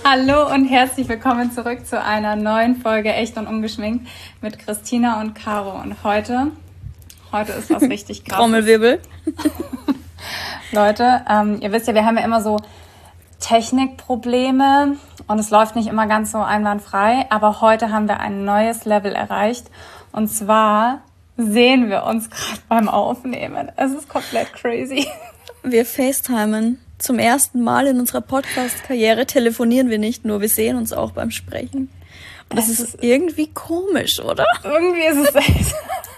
Hallo und herzlich willkommen zurück zu einer neuen Folge Echt und Ungeschminkt mit Christina und Caro. Und heute ist was richtig krasses. Trommelwirbel. Leute, ihr wisst ja, wir haben ja immer so Technikprobleme und es läuft nicht immer ganz so einwandfrei. Aber heute haben wir ein neues Level erreicht. Und zwar sehen wir uns gerade beim Aufnehmen. Es ist komplett crazy. Wir FaceTimen. Zum ersten Mal in unserer Podcast-Karriere telefonieren wir nicht nur, wir sehen uns auch beim Sprechen. Und das ist irgendwie komisch, oder? Irgendwie ist es echt.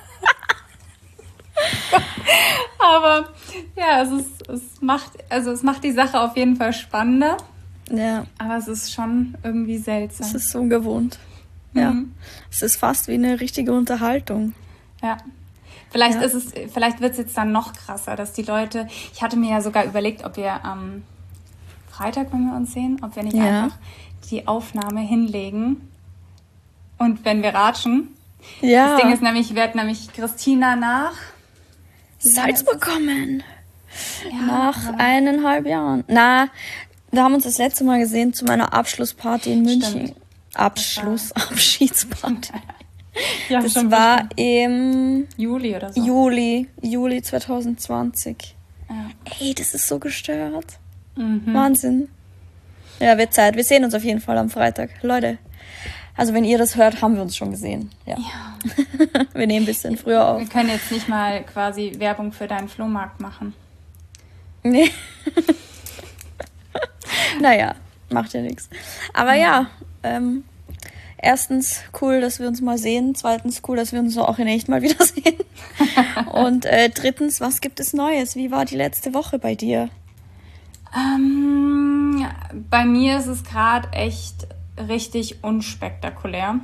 Aber ja, es macht die Sache auf jeden Fall spannender. Ja. Aber es ist schon irgendwie seltsam. Es ist so ungewohnt. Ja. Es ist fast wie eine richtige Unterhaltung. Ja. Vielleicht wird es jetzt dann noch krasser, dass die Leute, ich hatte mir ja sogar überlegt, ob wir am Freitag, wenn wir uns sehen, ob wir nicht einfach die Aufnahme hinlegen und wenn wir ratschen. Ja. Das Ding ist nämlich, ich werde nämlich Christina nach Salzburg kommen. Ja, nach 1,5 Jahren. Da haben wir uns das letzte Mal gesehen zu meiner Abschlussparty in München. Abschiedsparty. Ja, das war im Juli oder so. Juli 2020. Ja. Ey, das ist so gestört. Wahnsinn. Ja, wird Zeit. Wir sehen uns auf jeden Fall am Freitag. Leute, also wenn ihr das hört, haben wir uns schon gesehen. Ja. Wir nehmen ein bisschen früher auf. Wir können jetzt nicht mal quasi Werbung für deinen Flohmarkt machen. Nee. Naja, macht ja nichts. Aber erstens cool, dass wir uns mal sehen. Zweitens cool, dass wir uns auch in echt mal wiedersehen. Und drittens, was gibt es Neues? Wie war die letzte Woche bei dir? Bei mir ist es gerade echt richtig unspektakulär.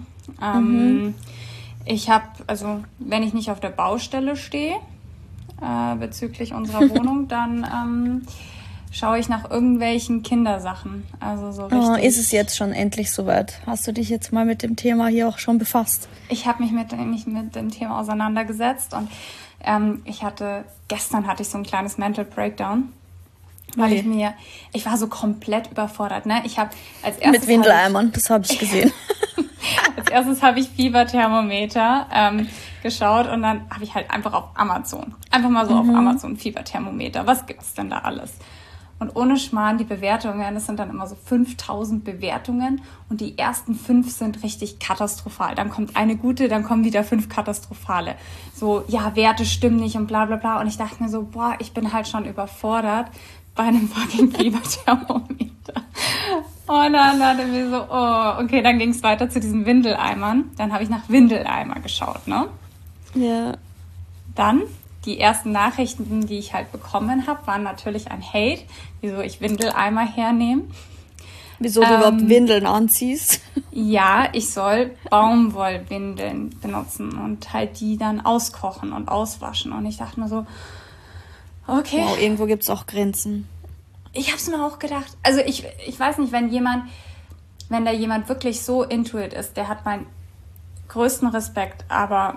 Ich habe, wenn ich nicht auf der Baustelle stehe, bezüglich unserer Wohnung, dann schaue ich nach irgendwelchen Kindersachen. Also so richtig. Oh, ist es jetzt schon endlich soweit? Hast du dich jetzt mal mit dem Thema hier auch schon befasst? Ich habe mich mit dem Thema auseinandergesetzt und gestern hatte ich so ein kleines Mental Breakdown, weil ich war so komplett überfordert. Ne? Ich habe als erstes mit Windeleimern, das habe ich gesehen. Als erstes habe ich Fieberthermometer geschaut und dann habe ich halt einfach auf Amazon, auf Amazon Fieberthermometer. Was gibt's denn da alles? Und ohne Schmarrn, die Bewertungen, das sind dann immer so 5000 Bewertungen und die ersten 5 sind richtig katastrophal. Dann kommt eine gute, dann kommen wieder 5 katastrophale. So, ja, Werte stimmen nicht und bla bla bla. Und ich dachte mir so, ich bin halt schon überfordert bei einem fucking Fieberthermometer. Und dann dachte ich mir so, okay, dann ging es weiter zu diesen Windeleimern. Dann habe ich nach Windeleimer geschaut, ne? Ja. Dann die ersten Nachrichten, die ich halt bekommen habe, waren natürlich ein Hate, wieso ich Windeleimer hernehme. Wieso du überhaupt Windeln anziehst? Ja, ich soll Baumwollwindeln benutzen und halt die dann auskochen und auswaschen. Und ich dachte mir so, okay. Wow, irgendwo gibt es auch Grenzen. Ich habe es mir auch gedacht. Also ich weiß nicht, wenn da jemand wirklich so into it ist, der hat meinen größten Respekt, aber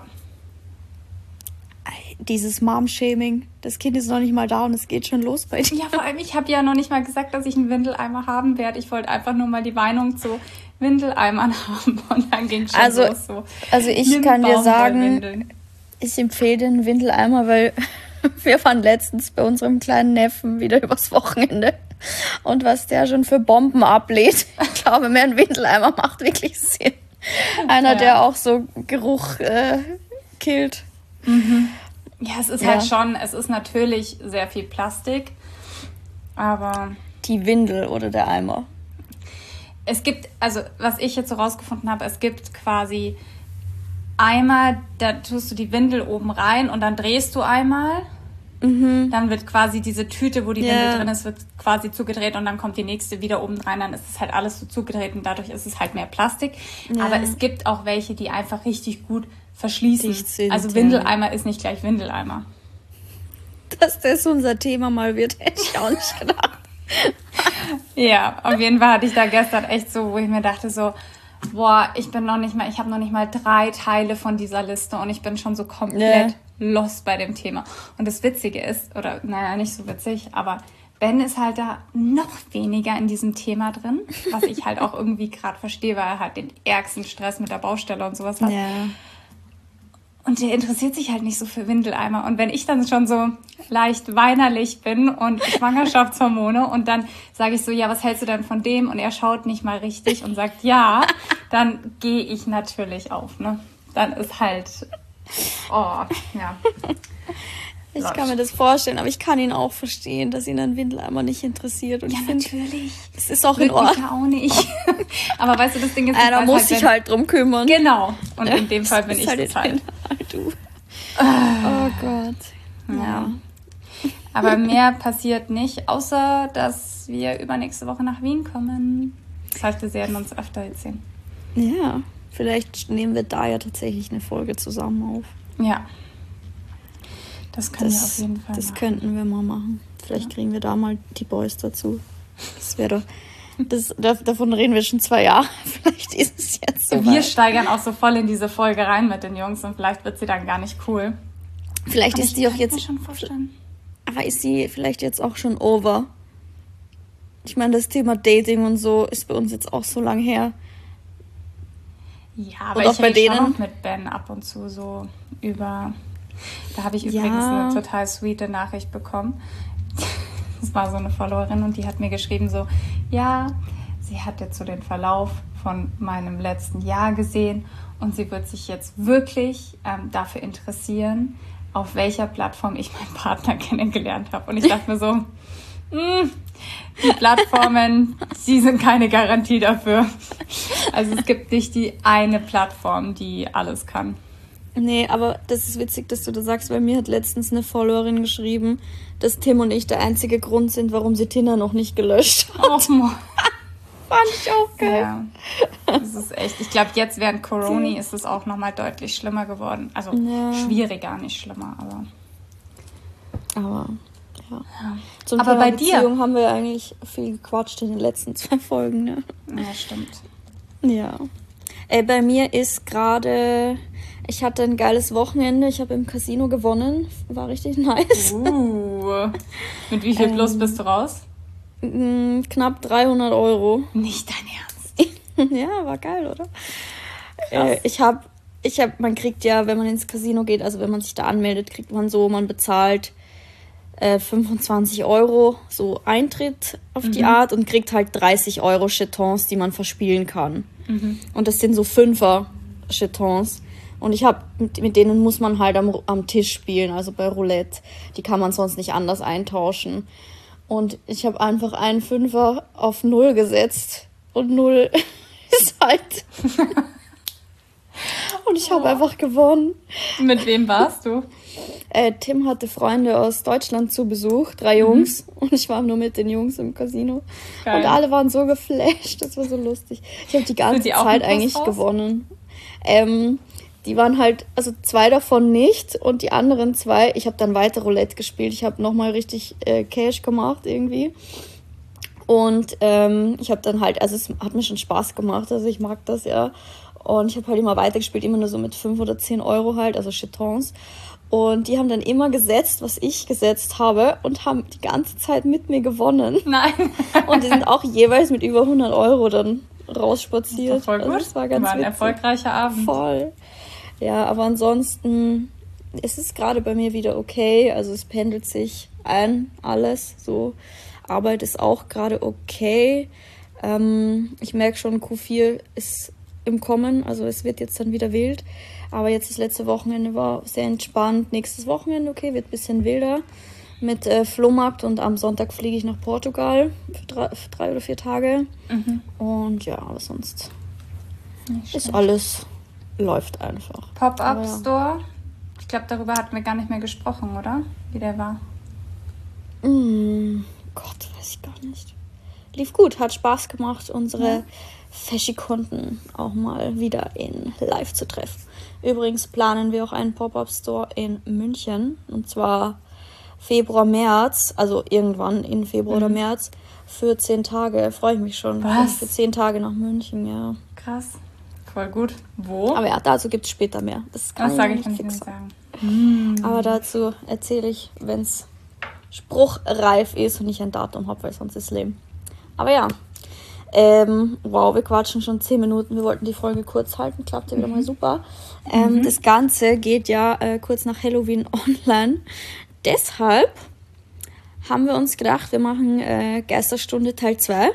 dieses Mom-Shaming, das Kind ist noch nicht mal da und es geht schon los bei dir. Ja, vor allem, ich habe ja noch nicht mal gesagt, dass ich einen Windeleimer haben werde. Ich wollte einfach nur mal die Meinung zu Windeleimern haben und dann ging es schon los so. Also ich kann dir sagen, ich empfehle den Windeleimer, weil wir waren letztens bei unserem kleinen Neffen wieder übers Wochenende und was der schon für Bomben ablädt, ich glaube, mehr ein Windeleimer macht wirklich Sinn. Einer, der auch so Geruch killt. Ja, es ist halt schon, es ist natürlich sehr viel Plastik, aber die Windel oder der Eimer? Es gibt, was ich jetzt so rausgefunden habe, es gibt quasi Eimer, da tust du die Windel oben rein und dann drehst du einmal. Dann wird quasi diese Tüte, wo die Windel drin ist, wird quasi zugedreht und dann kommt die nächste wieder oben rein. Dann ist es halt alles so zugedreht und dadurch ist es halt mehr Plastik. Ja. Aber es gibt auch welche, die einfach richtig gut verschließen. Also Windeleimer ist nicht gleich Windeleimer. Dass das unser Thema mal wird, hätte ich auch nicht gedacht. Ja, auf jeden Fall hatte ich da gestern echt so, wo ich mir dachte so, ich habe noch nicht mal 3 Teile von dieser Liste und ich bin schon so komplett lost bei dem Thema. Und das Witzige ist, oder naja, nicht so witzig, aber Ben ist halt da noch weniger in diesem Thema drin, was ich halt auch irgendwie gerade verstehe, weil er halt den ärgsten Stress mit der Baustelle und sowas hat. Ja. Und der interessiert sich halt nicht so für Windeleimer. Und wenn ich dann schon so leicht weinerlich bin und Schwangerschaftshormone und dann sage ich so, ja, was hältst du denn von dem? Und er schaut nicht mal richtig und sagt ja, dann gehe ich natürlich auf, ne? Dann ist halt, oh, ja. Ich kann mir das vorstellen, aber ich kann ihn auch verstehen, dass ihn ein Windeleimer nicht interessiert. Und ja, ich finde, natürlich. es ist auch in Ordnung. Ich auch nicht. Aber weißt du, das Ding ist... Da muss ich halt drum kümmern. Genau. Und in dem Fall bin ich das halt. Du. Oh Gott. Ja. Aber mehr passiert nicht, außer dass wir übernächste Woche nach Wien kommen. Das heißt, wir werden uns öfter jetzt sehen. Ja, vielleicht nehmen wir da ja tatsächlich eine Folge zusammen auf. Ja. Das können wir auf jeden Fall machen. Könnten wir mal machen. Vielleicht kriegen wir da mal die Boys dazu. Das wäre doch... davon reden wir schon 2 Jahre. Vielleicht ist es jetzt so. Wir steigern auch so voll in diese Folge rein mit den Jungs und vielleicht wird sie dann gar nicht cool. Vielleicht ist die auch jetzt... Mir schon vorstellen. Aber ist sie vielleicht jetzt auch schon over? Ich meine, das Thema Dating und so ist bei uns jetzt auch so lang her. Ja, aber ich rede schon noch mit Ben ab und zu so über... Da habe ich übrigens eine total sweete Nachricht bekommen. Das war so eine Followerin und die hat mir geschrieben so, ja, sie hat jetzt so den Verlauf von meinem letzten Jahr gesehen und sie wird sich jetzt wirklich dafür interessieren, auf welcher Plattform ich meinen Partner kennengelernt habe. Und ich dachte mir so, die Plattformen, die sind keine Garantie dafür. Also es gibt nicht die eine Plattform, die alles kann. Nee, aber das ist witzig, dass du das sagst, weil mir hat letztens eine Followerin geschrieben, dass Tim und ich der einzige Grund sind, warum sie Tinder noch nicht gelöscht hat. Oh, fand ich auch geil. Ja, das ist echt. Ich glaube, jetzt während Corona ist es auch nochmal deutlich schlimmer geworden. Also schwieriger, nicht schlimmer, aber ja. Zum aber Thema bei Beziehung dir haben wir eigentlich viel gequatscht in den letzten 2 Folgen, ne? Ja, stimmt. Ja. Bei mir ist gerade... Ich hatte ein geiles Wochenende. Ich habe im Casino gewonnen. War richtig nice. Mit wie viel Plus bist du raus? Knapp 300 Euro. Nicht dein Ernst? Ja, war geil, oder? Krass. Man kriegt ja, wenn man ins Casino geht, also wenn man sich da anmeldet, kriegt man so, man bezahlt 25 Euro so Eintritt auf die Art und kriegt halt 30 Euro Jetons, die man verspielen kann. Und das sind so 5er Jetons. Und ich habe, mit denen muss man halt am Tisch spielen, also bei Roulette. Die kann man sonst nicht anders eintauschen. Und ich habe einfach einen 5er auf 0 gesetzt. Und 0 ist halt... Und ich habe einfach gewonnen. Mit wem warst du? Tim hatte Freunde aus Deutschland zu Besuch, 3 Jungs. Und ich war nur mit den Jungs im Casino. Geil. Und alle waren so geflasht, das war so lustig. Ich habe die ganze Zeit eigentlich gewonnen. Die waren halt, also 2 davon nicht und die anderen 2, ich habe dann weiter Roulette gespielt. Ich habe nochmal richtig Cash gemacht irgendwie. Und ich habe dann halt, also es hat mir schon Spaß gemacht, also ich mag das ja. Und ich habe halt immer weitergespielt, immer nur so mit 5 oder 10 Euro halt, also Jetons. Und die haben dann immer gesetzt, was ich gesetzt habe und haben die ganze Zeit mit mir gewonnen. Nein. Und die sind auch jeweils mit über 100 Euro dann rausspaziert. Das war voll gut. Also das war ganz ein erfolgreicher Abend. Voll. Ja, aber ansonsten ist es gerade bei mir wieder okay. Also es pendelt sich ein, alles so. Arbeit ist auch gerade okay. Ich merke schon, Q4 ist im Kommen. Also es wird jetzt dann wieder wild. Aber jetzt das letzte Wochenende war sehr entspannt. Nächstes Wochenende, okay, wird ein bisschen wilder mit Flohmarkt. Und am Sonntag fliege ich nach Portugal für 3 oder 4 Tage. Und ja, aber sonst ist alles... läuft einfach. Pop-Up-Store? Ich glaube, darüber hatten wir gar nicht mehr gesprochen, oder? Wie der war. Gott, weiß ich gar nicht. Lief gut, hat Spaß gemacht, unsere Feschi-Kunden auch mal wieder in live zu treffen. Übrigens planen wir auch einen Pop-Up-Store in München. Und zwar Februar, März, also irgendwann in Februar oder März, für 10 Tage. Freue ich mich schon. Was? Für 10 Tage nach München, ja. Krass. Voll gut. Wo? Aber ja, dazu gibt es später mehr. Das sage ich nicht sagen. Aber dazu erzähle ich, wenn es spruchreif ist und nicht ein Datum habe, weil sonst ist es lame. Aber ja, wow, wir quatschen schon 10 Minuten. Wir wollten die Folge kurz halten, klappt ja wieder mal super. Das Ganze geht ja kurz nach Halloween online. Deshalb haben wir uns gedacht, wir machen Geisterstunde Teil 2.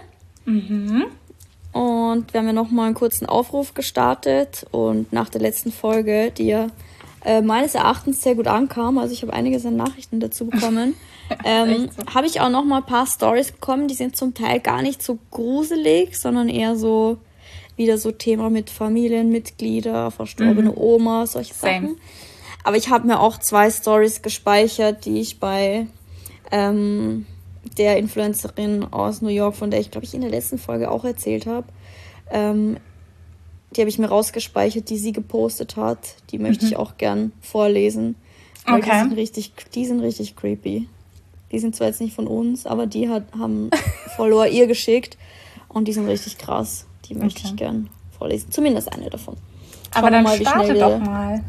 Und wir haben ja nochmal einen kurzen Aufruf gestartet. Und nach der letzten Folge, die ja meines Erachtens sehr gut ankam, also ich habe einiges an Nachrichten dazu bekommen, habe ich auch noch mal ein paar Storys bekommen, die sind zum Teil gar nicht so gruselig, sondern eher so wieder so Thema mit Familienmitglieder, verstorbene Oma, solche Sachen. Aber ich habe mir auch 2 Storys gespeichert, die ich bei der Influencerin aus New York, von der ich, glaube ich, in der letzten Folge auch erzählt habe, die habe ich mir rausgespeichert, die sie gepostet hat. Die möchte ich auch gern vorlesen. Weil die sind richtig creepy. Die sind zwar jetzt nicht von uns, aber die haben Follower ihr geschickt und die sind richtig krass. Die möchte ich gern vorlesen. Zumindest eine davon. Aber dann mal, starte doch mal.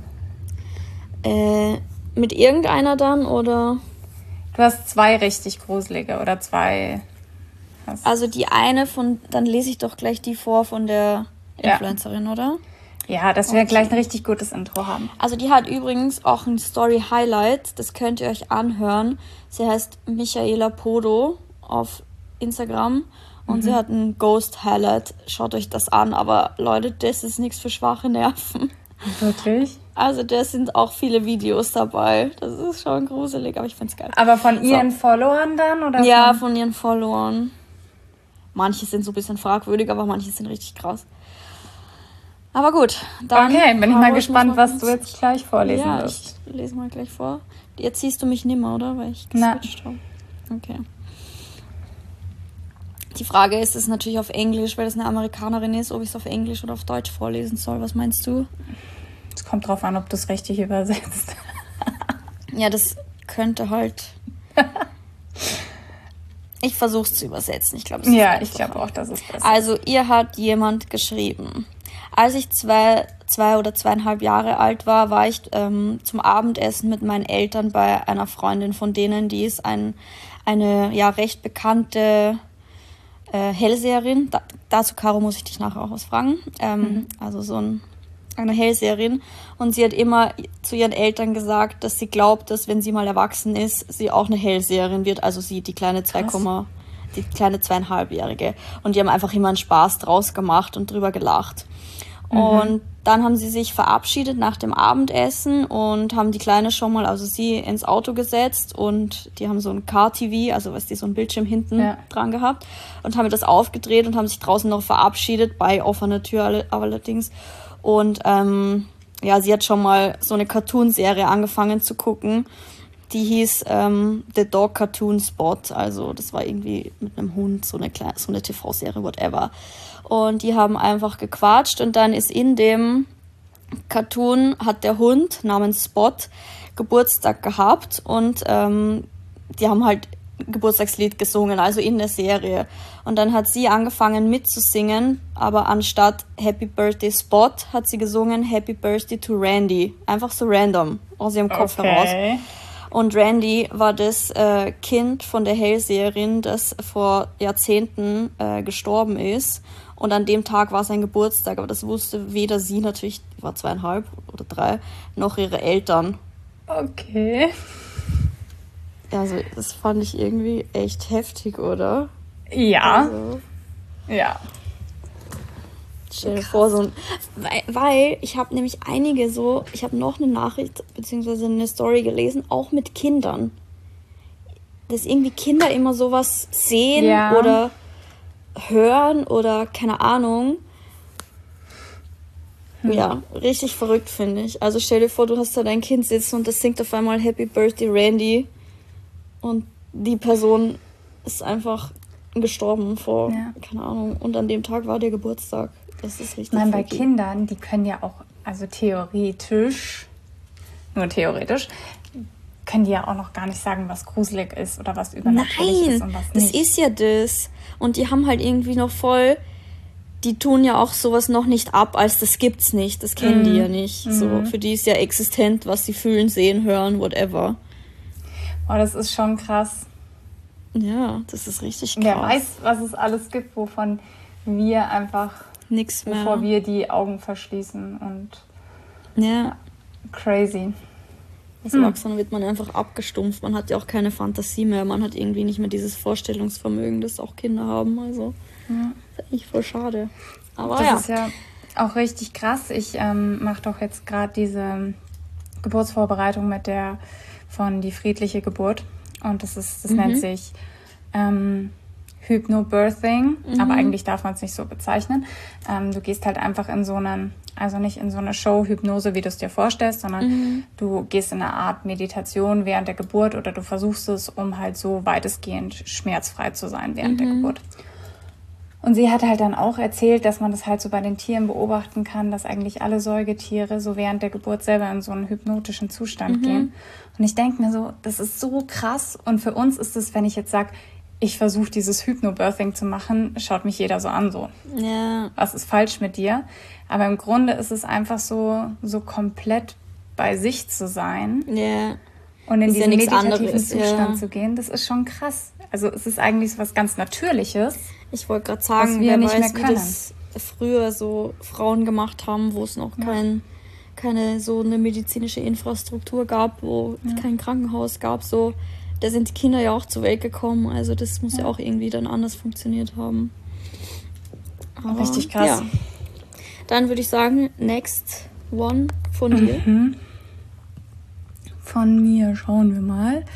Mit irgendeiner dann, oder? Du hast 2 richtig gruselige oder 2. Also die eine dann lese ich doch gleich die vor von der Influencerin, oder? Ja, dass wir gleich ein richtig gutes Intro haben. Also die hat übrigens auch ein Story-Highlight, das könnt ihr euch anhören. Sie heißt Michaela Podo auf Instagram und sie hat ein Ghost-Highlight. Schaut euch das an, aber Leute, das ist nichts für schwache Nerven. Wirklich? Also da sind auch viele Videos dabei. Das ist schon gruselig, aber ich find's geil. Aber von ihren Followern dann? Oder ja, von ihren Followern. Manche sind so ein bisschen fragwürdig, aber manche sind richtig krass. Aber gut, dann... Okay, bin ich mal gespannt, was du jetzt gleich vorlesen wirst. Ja, ich lese mal gleich vor. Jetzt siehst du mich nimmer, oder? Weil ich geswitcht habe. Okay. Die Frage ist natürlich auf Englisch, weil das eine Amerikanerin ist, ob ich es auf Englisch oder auf Deutsch vorlesen soll. Was meinst du? Es kommt drauf an, ob du es richtig übersetzt. Ja, das könnte halt... Ich versuche es zu übersetzen. Ich glaube, ich glaube auch, das ist besser. Also, ihr hat jemand geschrieben... Als ich 2 oder 2,5 Jahre alt war, war ich zum Abendessen mit meinen Eltern bei einer Freundin von denen, die ist eine recht bekannte Hellseherin. Dazu, Caro, muss ich dich nachher auch was fragen. Also eine Hellseherin. Und sie hat immer zu ihren Eltern gesagt, dass sie glaubt, dass wenn sie mal erwachsen ist, sie auch eine Hellseherin wird. Also sie, die kleine 2,5-Jährige. Und die haben einfach immer einen Spaß draus gemacht und drüber gelacht. Und dann haben sie sich verabschiedet nach dem Abendessen und haben die Kleine schon mal, also sie, ins Auto gesetzt und die haben so ein Car-TV, also so ein Bildschirm hinten dran gehabt und haben das aufgedreht und haben sich draußen noch verabschiedet, bei offener Tür allerdings. Und sie hat schon mal so eine Cartoon-Serie angefangen zu gucken, die hieß The Dog Cartoon Spot, also das war irgendwie mit einem Hund, so eine TV-Serie, whatever. Und die haben einfach gequatscht und dann ist in dem Cartoon hat der Hund namens Spot Geburtstag gehabt und die haben halt Geburtstagslied gesungen, also in der Serie. Und dann hat sie angefangen mitzusingen, aber anstatt Happy Birthday Spot hat sie gesungen Happy Birthday to Randy. Einfach so random aus ihrem Kopf heraus. Und Randy war das Kind von der Hellseherin, das vor Jahrzehnten gestorben ist. Und an dem Tag war sein Geburtstag, aber das wusste weder sie, natürlich, die war 2,5 oder 3, noch ihre Eltern. Okay. Also das fand ich irgendwie echt heftig, oder? Ja. Also, ja. Stell dir vor, weil ich habe nämlich ich habe noch eine Nachricht bzw. eine Story gelesen, auch mit Kindern. Dass irgendwie Kinder immer sowas sehen oder hören oder keine Ahnung. Ja, richtig verrückt, finde ich. Also stell dir vor, du hast da dein Kind sitzen und das singt auf einmal Happy Birthday Randy und die Person ist einfach gestorben vor, keine Ahnung, und an dem Tag war der Geburtstag. Das ist richtig. Nein, bei Kindern, die können ja auch, also theoretisch, nur theoretisch, können die ja auch noch gar nicht sagen, was gruselig ist oder was übernatürlich ist und was nicht. Das ist ja das. Und die haben halt irgendwie noch voll, die tun ja auch sowas noch nicht ab, als das gibt's nicht. Das kennen die ja nicht. So, für die ist ja existent, was sie fühlen, sehen, hören, whatever. Oh, das ist schon krass. Ja, das ist richtig krass. Wer weiß, was es alles gibt, wovon wir einfach nichts mehr. Bevor wir die Augen verschließen und ja. Crazy. Als Erwachsener wird man einfach abgestumpft. Man hat ja auch keine Fantasie mehr. Man hat irgendwie nicht mehr dieses Vorstellungsvermögen, das auch Kinder haben. Also, das ist eigentlich voll schade. Aber das ist ja auch richtig krass. Ich mache doch jetzt gerade diese Geburtsvorbereitung mit der von Die friedliche Geburt. Und das nennt sich Hypnobirthing, aber eigentlich darf man es nicht so bezeichnen. Du gehst halt einfach in so nicht in so eine Show-Hypnose, wie du es dir vorstellst, sondern du gehst in eine Art Meditation während der Geburt oder du versuchst es, um halt so weitestgehend schmerzfrei zu sein während der Geburt. Und sie hat halt dann auch erzählt, dass man das halt so bei den Tieren beobachten kann, dass eigentlich alle Säugetiere so während der Geburt selber in so einen hypnotischen Zustand gehen. Und ich denke mir so, das ist so krass. Und für uns ist es, wenn ich jetzt sage, ich versuche dieses Hypnobirthing zu machen, schaut mich jeder so an, so. Ja. Was ist falsch mit dir? Aber im Grunde ist es einfach so komplett bei sich zu sein. Ja. Und in diesen meditativen Zustand zu gehen, das ist schon krass. Also es ist eigentlich so was ganz Natürliches. Ich wollte gerade sagen, wer weiß, wie das früher so Frauen gemacht haben, wo es noch keine so eine medizinische Infrastruktur gab, wo kein Krankenhaus gab, so. Da sind die Kinder ja auch zur Welt gekommen, also das muss ja auch irgendwie dann anders funktioniert haben. Aber richtig krass. Ja. Dann würde ich sagen, next one von dir. Von mir, schauen wir mal.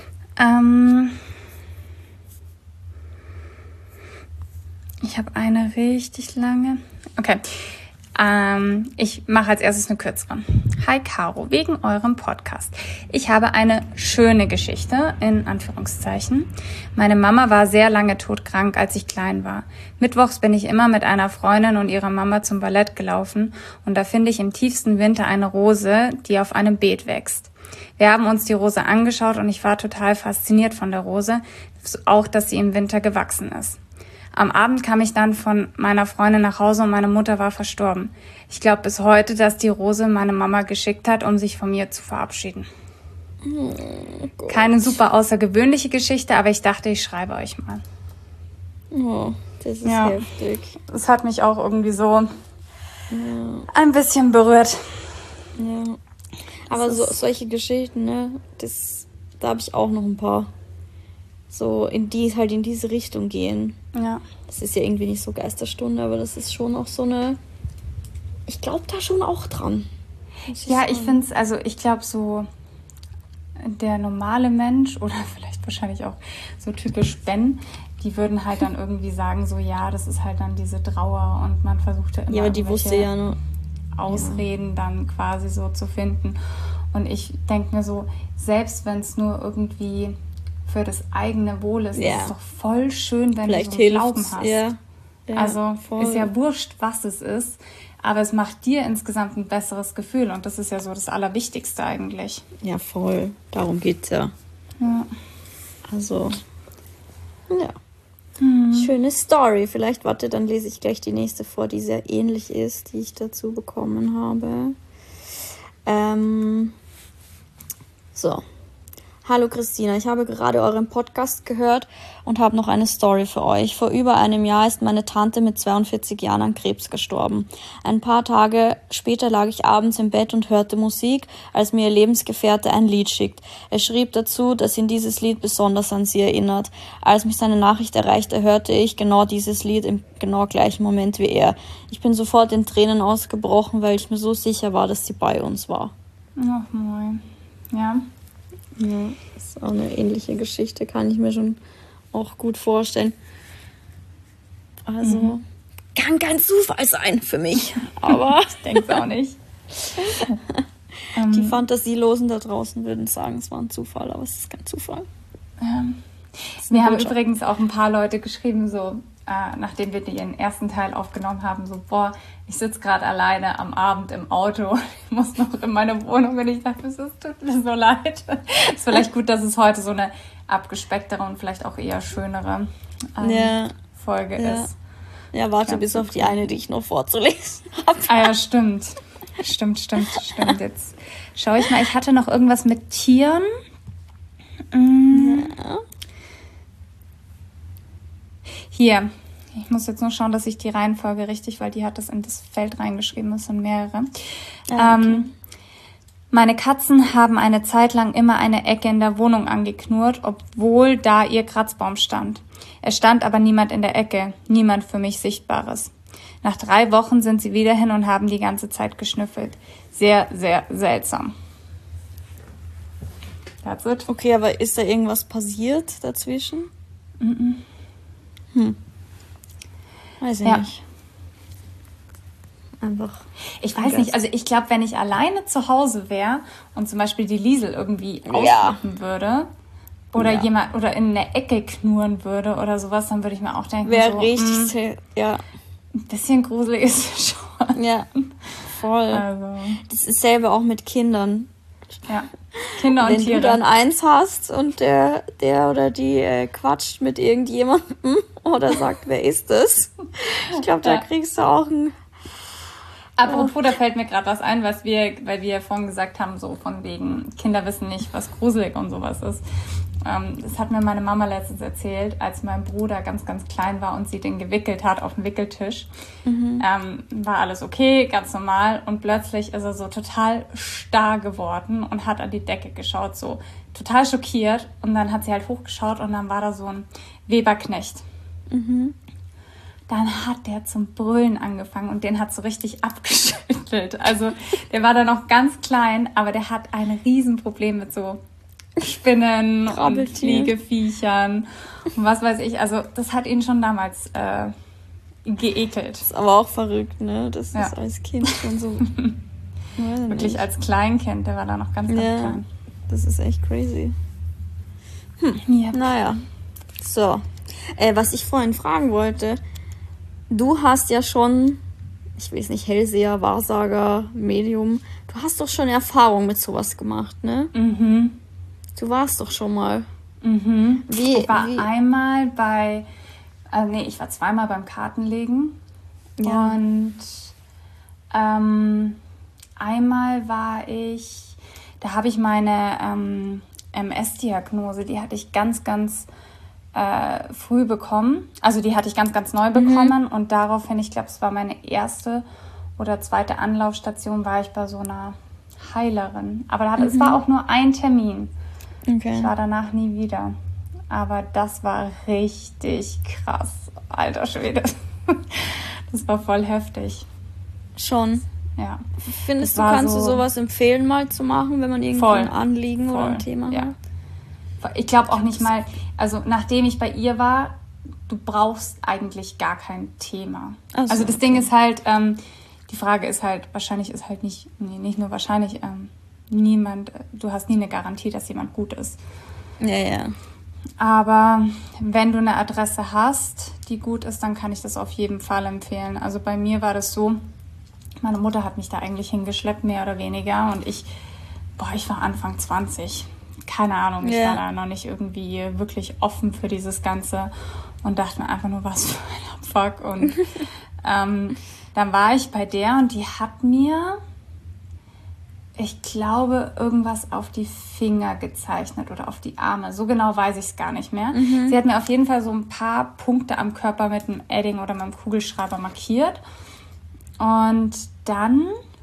Ich habe eine richtig lange. Okay. Ich mache als erstes eine kürzere. Hi Caro, wegen eurem Podcast. Ich habe eine schöne Geschichte, in Anführungszeichen. Meine Mama war sehr lange todkrank, als ich klein war. Mittwochs bin ich immer mit einer Freundin und ihrer Mama zum Ballett gelaufen und da finde ich im tiefsten Winter eine Rose, die auf einem Beet wächst. Wir haben uns die Rose angeschaut und ich war total fasziniert von der Rose, auch dass sie im Winter gewachsen ist. Am Abend kam ich dann von meiner Freundin nach Hause und meine Mutter war verstorben. Ich glaube bis heute, dass die Rose meine Mama geschickt hat, um sich von mir zu verabschieden. Oh, keine super außergewöhnliche Geschichte, aber ich dachte, ich schreibe euch mal. Oh, das ist heftig. Das hat mich auch irgendwie so ein bisschen berührt. Ja. Aber solche Geschichten, ne, da habe ich auch noch ein paar. So in diese Richtung gehen. Ja. Das ist ja irgendwie nicht so Geisterstunde, aber das ist schon auch so eine... Ich glaube da schon auch dran. Ja, ich finde es, also ich glaube so der normale Mensch oder vielleicht wahrscheinlich auch so typisch Ben, die würden halt dann irgendwie sagen so, ja, das ist halt dann diese Trauer und man versuchte immer aber die wusste ja nur Ausreden dann quasi so zu finden. Und ich denke mir so, selbst wenn es nur irgendwie für das eigene Wohl ist, ist es doch voll schön, wenn vielleicht du so einen Glauben hast. Ja, also voll. Ist ja wurscht, was es ist, aber es macht dir insgesamt ein besseres Gefühl und das ist ja so das Allerwichtigste eigentlich. Ja, voll. Darum geht's ja. Ja. Also, ja. Schöne Story. Vielleicht, dann lese ich gleich die nächste vor, die sehr ähnlich ist, die ich dazu bekommen habe. So. Hallo Christina, ich habe gerade euren Podcast gehört und habe noch eine Story für euch. Vor über einem Jahr ist meine Tante mit 42 Jahren an Krebs gestorben. Ein paar Tage später lag ich abends im Bett und hörte Musik, als mir ihr Lebensgefährte ein Lied schickt. Er schrieb dazu, dass ihn dieses Lied besonders an sie erinnert. Als mich seine Nachricht erreichte, hörte ich genau dieses Lied im genau gleichen Moment wie er. Ich bin sofort in Tränen ausgebrochen, weil ich mir so sicher war, dass sie bei uns war. Ach moin. Ja. Ja, das ist auch eine ähnliche Geschichte, kann ich mir schon auch gut vorstellen. Also, kann kein Zufall sein für mich, aber ich denke es auch nicht. Die Fantasielosen da draußen würden sagen, es war ein Zufall, aber es ist kein Zufall. Mir haben übrigens auch ein paar Leute geschrieben, so nachdem wir den ersten Teil aufgenommen haben, so, boah, ich sitze gerade alleine am Abend im Auto, ich muss noch in meine Wohnung und ich dachte, es tut mir so leid. Es ist vielleicht gut, dass es heute so eine abgespecktere und vielleicht auch eher schönere Folge ist. Ja, warte bis auf die eine, die ich noch vorzulesen habe. Ah ja, stimmt. Stimmt. Jetzt schaue ich mal, ich hatte noch irgendwas mit Tieren. Ja. Hier. Ich muss jetzt nur schauen, dass ich die Reihenfolge richtig, weil die hat das in das Feld reingeschrieben. Das sind mehrere. Okay. Meine Katzen haben eine Zeit lang immer eine Ecke in der Wohnung angeknurrt, obwohl da ihr Kratzbaum stand. Es stand aber niemand in der Ecke, niemand für mich Sichtbares. Nach 3 Wochen sind sie wieder hin und haben die ganze Zeit geschnüffelt. Sehr, sehr seltsam. That's it. Okay, aber ist da irgendwas passiert dazwischen? Weiß ich nicht. Einfach. Ich weiß nicht, also ich glaube, wenn ich alleine zu Hause wäre und zum Beispiel die Liesel irgendwie ausflippen würde oder jemand oder in eine Ecke knurren würde oder sowas, dann würde ich mir auch denken, wäre so, richtig, ein bisschen gruselig ist es schon. Ja, voll. Also. Das ist selber auch mit Kindern. Ja, Kinder und Wenn Tiere. du dann eins hast und der oder die quatscht mit irgendjemandem oder sagt, wer ist das? Ich glaube, da kriegst du auch ein... Apropos, da fällt mir gerade was ein, weil wir ja vorhin gesagt haben, so von wegen, Kinder wissen nicht, was gruselig und sowas ist. Das hat mir meine Mama letztens erzählt, als mein Bruder ganz, ganz klein war und sie den gewickelt hat auf dem Wickeltisch. War alles okay, ganz normal. Und plötzlich ist er so total starr geworden und hat an die Decke geschaut, so total schockiert. Und dann hat sie halt hochgeschaut und dann war da so ein Weberknecht. Dann hat der zum Brüllen angefangen und den hat so richtig abgeschüttelt. Also der war da noch ganz klein, aber der hat ein Riesenproblem mit so Spinnen und Fliegeviechern und was weiß ich. Also das hat ihn schon damals geekelt. Das ist aber auch verrückt, ne? Das ist als Kind schon so... Wirklich als Kleinkind, der war da noch ganz, ganz klein. Das ist echt crazy. Naja. So. Was ich vorhin fragen wollte, du hast ja schon, ich weiß nicht, Hellseher, Wahrsager, Medium, du hast doch schon Erfahrung mit sowas gemacht, ne? Du warst doch schon mal. Ich war einmal ich war zweimal beim Kartenlegen. Ja. Und einmal war ich, da habe ich meine MS-Diagnose, die hatte ich ganz, ganz früh bekommen. Also die hatte ich ganz, ganz neu bekommen und daraufhin, ich glaube, es war meine erste oder zweite Anlaufstation, war ich bei so einer Heilerin. Aber es war auch nur ein Termin. Okay. Ich war danach nie wieder. Aber das war richtig krass. Alter Schwede. Das war voll heftig. Schon. Ja. Findest du, kannst du sowas empfehlen, mal zu machen, wenn man irgendwo ein Anliegen oder ein Thema hat? Ich glaube auch nicht mal, also nachdem ich bei ihr war, du brauchst eigentlich gar kein Thema. So, also das Ding ist halt, die Frage ist halt, wahrscheinlich ist halt nicht nur wahrscheinlich, du hast nie eine Garantie, dass jemand gut ist. Ja. Aber wenn du eine Adresse hast, die gut ist, dann kann ich das auf jeden Fall empfehlen. Also bei mir war das so, meine Mutter hat mich da eigentlich hingeschleppt, mehr oder weniger. Und ich war Anfang 20. Keine Ahnung, ich war da noch nicht irgendwie wirklich offen für dieses Ganze und dachte mir einfach nur, was für ein Abfuck. Und dann war ich bei der und die hat mir, ich glaube, irgendwas auf die Finger gezeichnet oder auf die Arme. So genau weiß ich es gar nicht mehr. Sie hat mir auf jeden Fall so ein paar Punkte am Körper mit einem Edding oder mit einem Kugelschreiber markiert. Und dann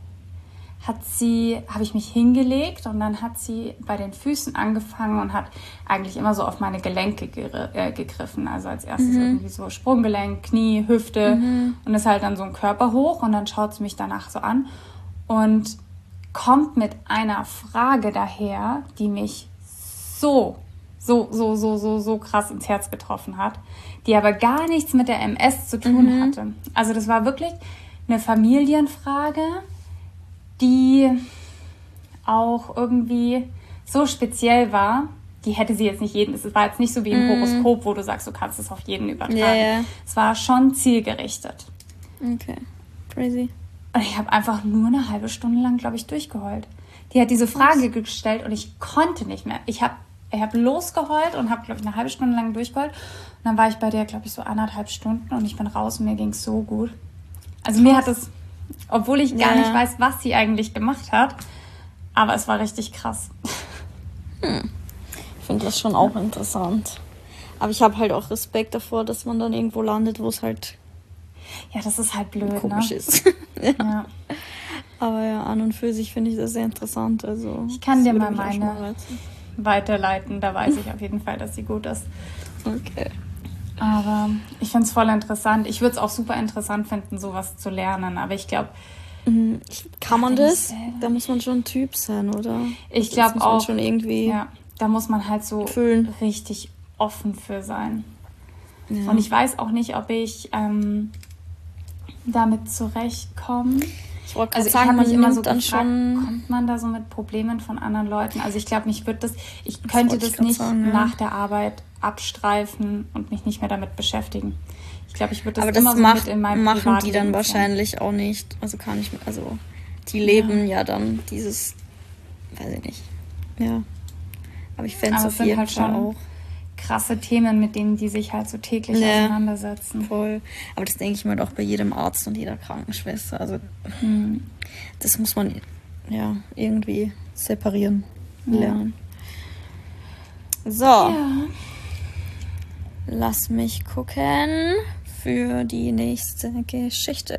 habe ich mich hingelegt und dann hat sie bei den Füßen angefangen und hat eigentlich immer so auf meine Gelenke gegriffen. Also als erstes irgendwie so Sprunggelenk, Knie, Hüfte und ist halt dann so ein Körper hoch und dann schaut sie mich danach so an und kommt mit einer Frage daher, die mich so krass ins Herz getroffen hat, die aber gar nichts mit der MS zu tun hatte. Also das war wirklich eine Familienfrage, die auch irgendwie so speziell war, die hätte sie jetzt nicht es war jetzt nicht so wie im Horoskop, wo du sagst, du kannst es auf jeden übertragen. Ja. Es war schon zielgerichtet. Okay, crazy. Und ich habe einfach nur eine halbe Stunde lang, glaube ich, durchgeheult. Die hat diese Frage gestellt und ich konnte nicht mehr. Ich hab losgeheult und habe, glaube ich, eine halbe Stunde lang durchgeheult. Und dann war ich bei der, glaube ich, so 1,5 Stunden und ich bin raus und mir ging es so gut. Also mir hat es, obwohl ich gar nicht weiß, was sie eigentlich gemacht hat, aber es war richtig krass. Ich finde das schon auch interessant. Aber ich habe halt auch Respekt davor, dass man dann irgendwo landet, wo es halt ja, das ist halt blöd, komisch ne? ist. Ja. Aber ja, an und für sich finde ich das sehr interessant. Also, ich kann dir mal meine weiterleiten. Da weiß ich auf jeden Fall, dass sie gut ist. Okay. Aber ich finde es voll interessant. Ich würde es auch super interessant finden, sowas zu lernen. Aber ich glaube... Kann man das? Da muss man schon ein Typ sein, oder? Ich glaube auch. Schon irgendwie ja, da muss man halt so richtig offen für sein. Ja. Und ich weiß auch nicht, ob ich damit zurechtkomme. Ich wollte gerade sagen, man immer so dann gefragt, kommt man da so mit Problemen von anderen Leuten? Also ich glaube, ich könnte das nicht nach der Arbeit abstreifen und mich nicht mehr damit beschäftigen. Ich glaube, ich würde das immer so mit in meinem Privatleben machen die dann wahrscheinlich auch nicht. Also die leben ja dann dieses, weiß ich nicht. Ja. Aber ich fände es auf jeden Fall auch krasse Themen, mit denen die sich halt so täglich auseinandersetzen. Voll. Aber das denke ich mir doch bei jedem Arzt und jeder Krankenschwester. Also das muss man ja irgendwie separieren lernen. So. Ja. Lass mich gucken für die nächste Geschichte.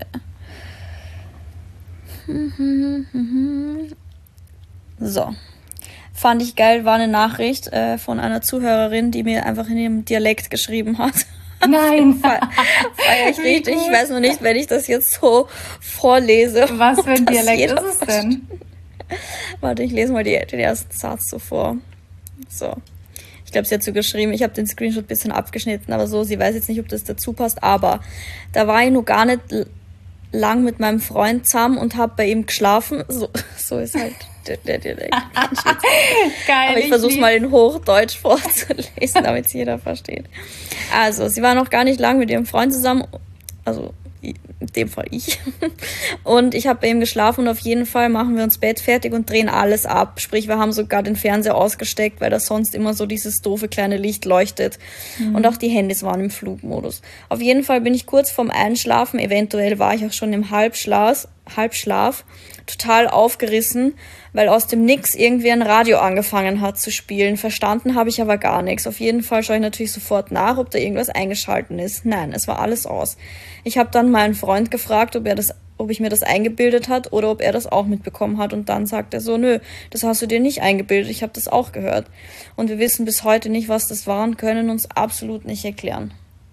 So. Fand ich geil, war eine Nachricht von einer Zuhörerin, die mir einfach in ihrem Dialekt geschrieben hat. Nein. Feier ich richtig. Ich weiß nur nicht, wenn ich das jetzt so vorlese. Was für ein Dialekt ist es denn? Warte, ich lese mal den ersten Satz so vor. So. Ich glaube, sie hat so geschrieben, ich habe den Screenshot ein bisschen abgeschnitten, aber so, sie weiß jetzt nicht, ob das dazu passt, aber da war ich noch gar nicht lang mit meinem Freund zusammen und habe bei ihm geschlafen. So ist halt der Dialekt. Geil. Aber ich versuche mal in Hochdeutsch vorzulesen, damit es jeder versteht. Also, sie war noch gar nicht lang mit ihrem Freund zusammen, also in dem Fall ich. Und ich habe bei ihm geschlafen und auf jeden Fall machen wir uns Bett fertig und drehen alles ab. Sprich, wir haben sogar den Fernseher ausgesteckt, weil da sonst immer so dieses doofe kleine Licht leuchtet. Und auch die Handys waren im Flugmodus. Auf jeden Fall bin ich kurz vorm Einschlafen, eventuell war ich auch schon im Halbschlaf, total aufgerissen, weil aus dem Nix irgendwie ein Radio angefangen hat zu spielen. Verstanden habe ich aber gar nichts. Auf jeden Fall schaue ich natürlich sofort nach, ob da irgendwas eingeschalten ist. Nein, es war alles aus. Ich habe dann meinen Freund gefragt, ob ich mir das eingebildet hat oder ob er das auch mitbekommen hat. Und dann sagt er so, nö, das hast du dir nicht eingebildet, ich habe das auch gehört. Und wir wissen bis heute nicht, was das war und können uns absolut nicht erklären.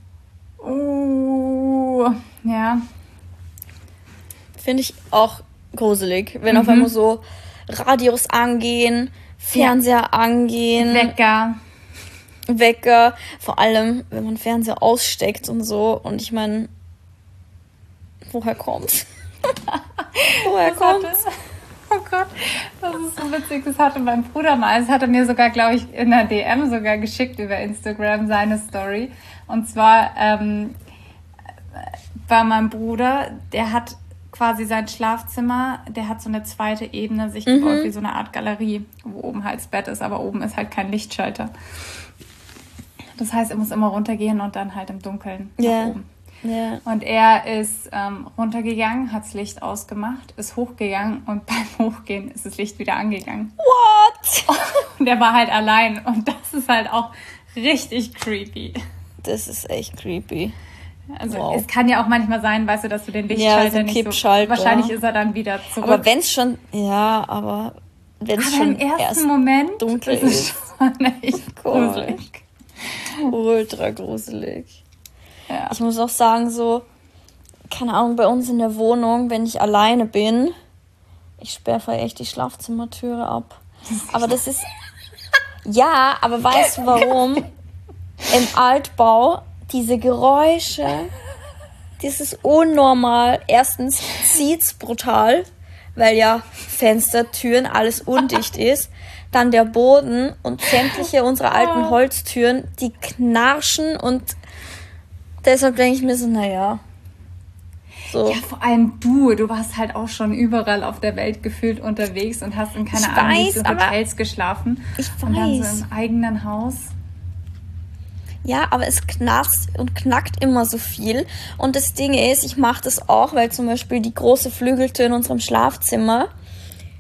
Ja. Finde ich auch gruselig, wenn auf einmal so Radios angehen, Fernseher angehen. Wecker. Vor allem, wenn man Fernseher aussteckt und so. Und ich meine, woher kommt's? Oh Gott, das ist so witzig. Das hatte mein Bruder mal. Das hat er mir sogar, glaube ich, in der DM sogar geschickt über Instagram, seine Story. Und zwar war mein Bruder, der hat quasi sein Schlafzimmer, der hat so eine zweite Ebene sich gebaut, wie so eine Art Galerie, wo oben halt das Bett ist, aber oben ist halt kein Lichtschalter. Das heißt, er muss immer runtergehen und dann halt im Dunkeln nach oben. Yeah. Und er ist runtergegangen, hat das Licht ausgemacht, ist hochgegangen und beim Hochgehen ist das Licht wieder angegangen. What? Und er war halt allein und das ist halt auch richtig creepy. Das ist echt creepy. Also es kann ja auch manchmal sein, weißt du, dass du den Lichtschalter nicht so... Wahrscheinlich ist er dann wieder zurück. Aber wenn es schon... Ja, aber wenn es schon im ersten Moment dunkel ist es schon echt gruselig. Ultra gruselig. Ja. Ich muss auch sagen, so, keine Ahnung, bei uns in der Wohnung, wenn ich alleine bin, ich sperre echt die Schlafzimmertüre ab. Aber das ist... Ja, aber weißt du warum? Im Altbau... Diese Geräusche, das ist unnormal. Erstens zieht's brutal, weil ja Fenster, Türen, alles undicht ist. Dann der Boden und sämtliche unserer alten Holztüren, die knarschen und deshalb denke ich mir so, naja. So. Ja, vor allem du warst halt auch schon überall auf der Welt gefühlt unterwegs und hast in keine Ahnung wie Hotels geschlafen. Ich weiß. Und dann so im eigenen Haus. Ja, aber es knarzt und knackt immer so viel. Und das Ding ist, ich mache das auch, weil zum Beispiel die große Flügeltür in unserem Schlafzimmer,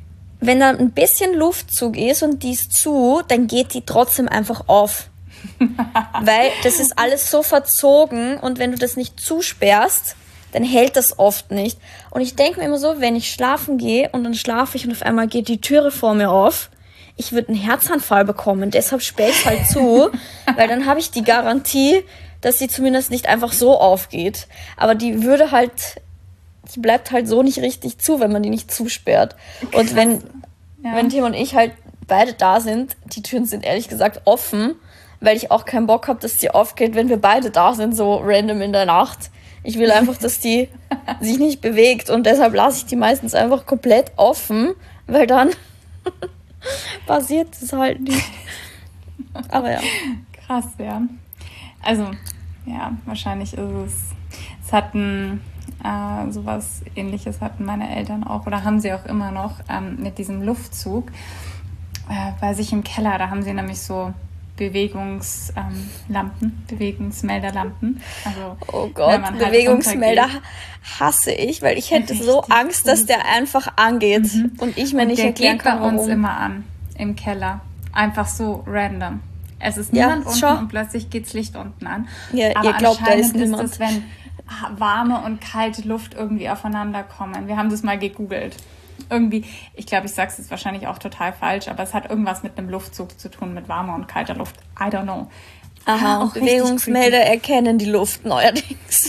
wenn da ein bisschen Luftzug ist und die ist zu, dann geht die trotzdem einfach auf. Weil das ist alles so verzogen und wenn du das nicht zusperrst, dann hält das oft nicht. Und ich denke mir immer so, wenn ich schlafen gehe und dann schlafe ich und auf einmal geht die Türe vor mir auf, ich würde einen Herzanfall bekommen. Deshalb sperre ich halt zu, weil dann habe ich die Garantie, dass sie zumindest nicht einfach so aufgeht. Aber die bleibt halt so nicht richtig zu, wenn man die nicht zusperrt. Und wenn Tim und ich halt beide da sind, die Türen sind ehrlich gesagt offen, weil ich auch keinen Bock habe, dass die aufgeht, wenn wir beide da sind, so random in der Nacht. Ich will einfach, dass die sich nicht bewegt und deshalb lasse ich die meistens einfach komplett offen, weil dann passiert es halt nicht. Aber ja. Krass, ja. Also, ja, wahrscheinlich ist es hatten sowas Ähnliches hatten meine Eltern auch oder haben sie auch immer noch mit diesem Luftzug bei sich im Keller. Da haben sie nämlich so Bewegungsmelderlampen. Also, oh Gott, Bewegungsmelder hasse ich, weil ich hätte so Angst, dass der einfach angeht und ich mir nicht erklären kann, warum. Der geht bei uns immer an, im Keller. Einfach so random. Es ist niemand unten und plötzlich geht's Licht unten an. Ja, aber ihr glaubt, da ist niemand. Ist es, wenn warme und kalte Luft irgendwie aufeinander kommen. Wir haben das mal gegoogelt. Irgendwie, ich glaube, ich sage es jetzt wahrscheinlich auch total falsch, aber es hat irgendwas mit einem Luftzug zu tun, mit warmer und kalter Luft. I don't know. Aha, auch Bewegungsmelder erkennen die Luft neuerdings.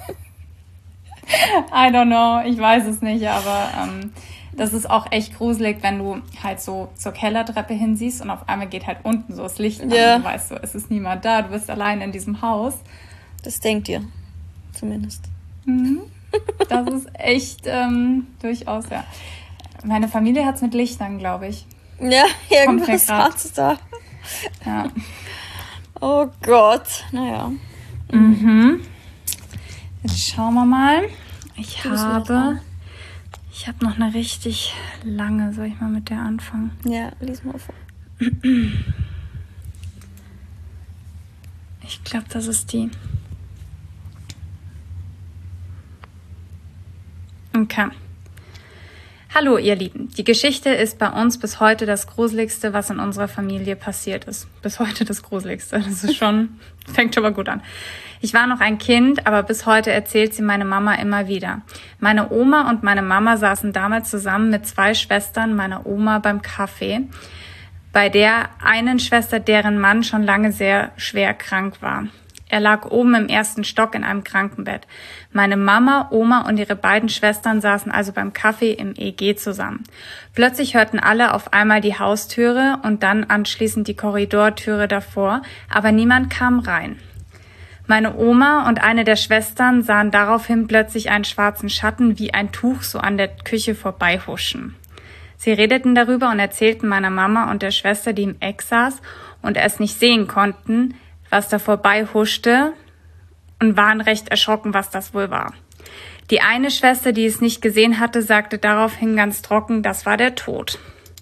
I don't know, ich weiß es nicht, aber das ist auch echt gruselig, wenn du halt so zur Kellertreppe hinsiehst und auf einmal geht halt unten so das Licht an. Ja. Und du weißt so, es ist niemand da, du bist allein in diesem Haus. Das denkt ihr, zumindest. Das ist echt durchaus, ja. Meine Familie hat es mit Lichtern, glaube ich. Ja, irgendwas hat's da. Ja. Oh Gott, naja. Jetzt schauen wir mal. Ich habe noch eine richtig lange. Soll ich mal mit der anfangen? Ja, lies mal vor. Ich glaube, das ist die. Okay. Hallo ihr Lieben, die Geschichte ist bei uns bis heute das Gruseligste, was in unserer Familie passiert ist. Bis heute das Gruseligste, das ist fängt schon mal gut an. Ich war noch ein Kind, aber bis heute erzählt sie meine Mama immer wieder. Meine Oma und meine Mama saßen damals zusammen mit 2 Schwestern meiner Oma beim Kaffee, bei der einen Schwester, deren Mann schon lange sehr schwer krank war. Er lag oben im 1. Stock in einem Krankenbett. Meine Mama, Oma und ihre beiden Schwestern saßen also beim Kaffee im EG zusammen. Plötzlich hörten alle auf einmal die Haustüre und dann anschließend die Korridortüre davor, aber niemand kam rein. Meine Oma und eine der Schwestern sahen daraufhin plötzlich einen schwarzen Schatten wie ein Tuch so an der Küche vorbeihuschen. Sie redeten darüber und erzählten meiner Mama und der Schwester, die im Eck saß und es nicht sehen konnten, was da vorbei huschte, und waren recht erschrocken, was das wohl war. Die eine Schwester, die es nicht gesehen hatte, sagte daraufhin ganz trocken, das war der Tod.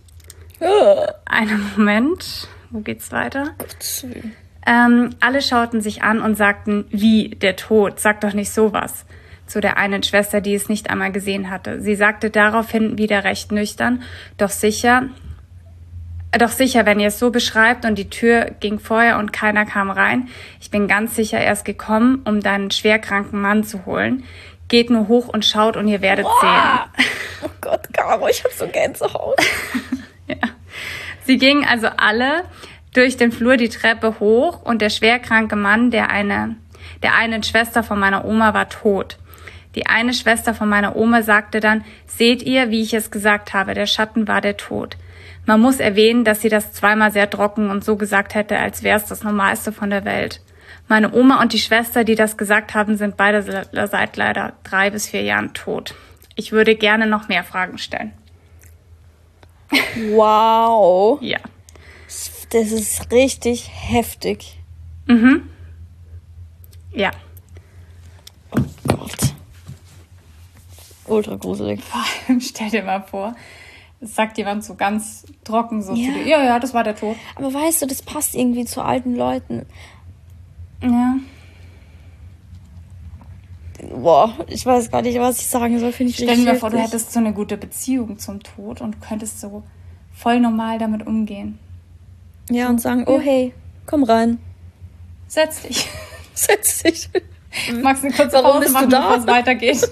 Einen Moment, wo geht's weiter? Alle schauten sich an und sagten, wie, der Tod, sag doch nicht sowas. Zu der einen Schwester, die es nicht einmal gesehen hatte. Sie sagte daraufhin wieder recht nüchtern, doch sicher, wenn ihr es so beschreibt und die Tür ging vorher und keiner kam rein. Ich bin ganz sicher, er ist gekommen, um deinen schwerkranken Mann zu holen. Geht nur hoch und schaut und ihr werdet sehen. Oh Gott, Caro, ich hab so Gänsehaut. Ja. Sie gingen also alle durch den Flur die Treppe hoch und der schwerkranke Mann der einen Schwester von meiner Oma war tot. Die eine Schwester von meiner Oma sagte dann, seht ihr, wie ich es gesagt habe, der Schatten war der Tod. Man muss erwähnen, dass sie das zweimal sehr trocken und so gesagt hätte, als wäre es das Normalste von der Welt. Meine Oma und die Schwester, die das gesagt haben, sind beide seit leider 3 bis 4 Jahren tot. Ich würde gerne noch mehr Fragen stellen. Wow. Ja. Das ist richtig heftig. Ja. Oh Gott. Ultra gruselig. Stell dir mal vor, es sagt jemand so ganz trocken so zu dir. Ja, das war der Tod. Aber weißt du, das passt irgendwie zu alten Leuten. Ja. boah, ich weiß gar nicht, was ich sagen soll, finde ich richtig. Stell dir mal vor, du hättest so eine gute Beziehung zum Tod und könntest so voll normal damit umgehen. Ja, so, und sagen, oh hey, komm rein. Setz dich. Setz dich. Magst du eine kurze Pause machen, bevor es weitergeht?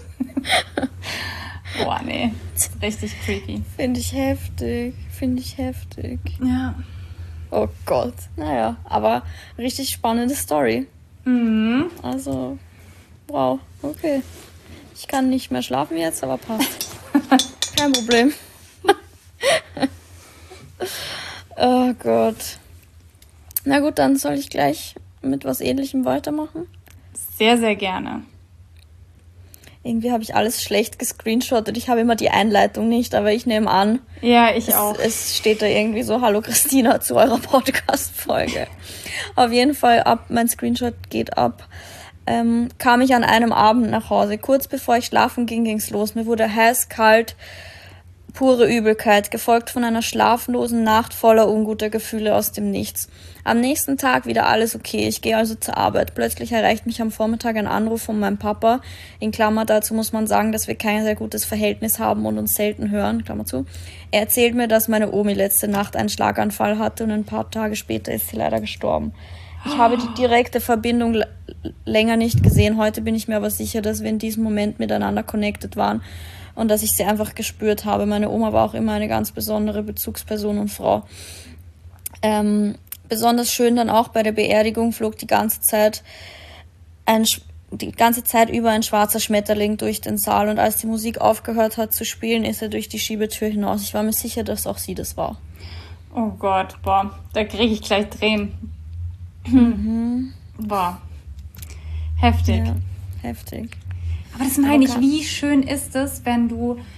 Boah, nee. Richtig creepy. Finde ich heftig. Ja. Oh Gott. Naja, aber richtig spannende Story. Mhm. Also, wow, okay. Ich kann nicht mehr schlafen jetzt, aber passt. Kein Problem. Oh Gott. Na gut, dann soll ich gleich mit was Ähnlichem weitermachen. Sehr, sehr gerne. Irgendwie habe ich alles schlecht gescreenshottet. Ich habe immer die Einleitung nicht, aber ich nehme an. Ja, ich auch. Es steht da irgendwie so, hallo Christina zu eurer Podcast-Folge. Auf jeden Fall mein Screenshot geht ab. Kam ich an einem Abend nach Hause. Kurz bevor ich schlafen ging, ging's los. Mir wurde heiß, kalt, pure Übelkeit, gefolgt von einer schlaflosen Nacht voller unguter Gefühle aus dem Nichts. Am nächsten Tag wieder alles okay. Ich gehe also zur Arbeit. Plötzlich erreicht mich am Vormittag ein Anruf von meinem Papa. In Klammer, dazu muss man sagen, dass wir kein sehr gutes Verhältnis haben und uns selten hören. Klammer zu. Er erzählt mir, dass meine Omi letzte Nacht einen Schlaganfall hatte und ein paar Tage später ist sie leider gestorben. Ich habe die direkte Verbindung länger nicht gesehen. Heute bin ich mir aber sicher, dass wir in diesem Moment miteinander connected waren und dass ich sie einfach gespürt habe. Meine Oma war auch immer eine ganz besondere Bezugsperson und Frau. Besonders schön dann auch bei der Beerdigung flog die ganze Zeit über ein schwarzer Schmetterling durch den Saal und als die Musik aufgehört hat zu spielen, ist er durch die Schiebetür hinaus. Ich war mir sicher, dass auch sie das war. Oh Gott, boah, da kriege ich gleich Tränen. Boah, heftig. Ja, heftig. Aber das meine ich, wie schön ist es, wenn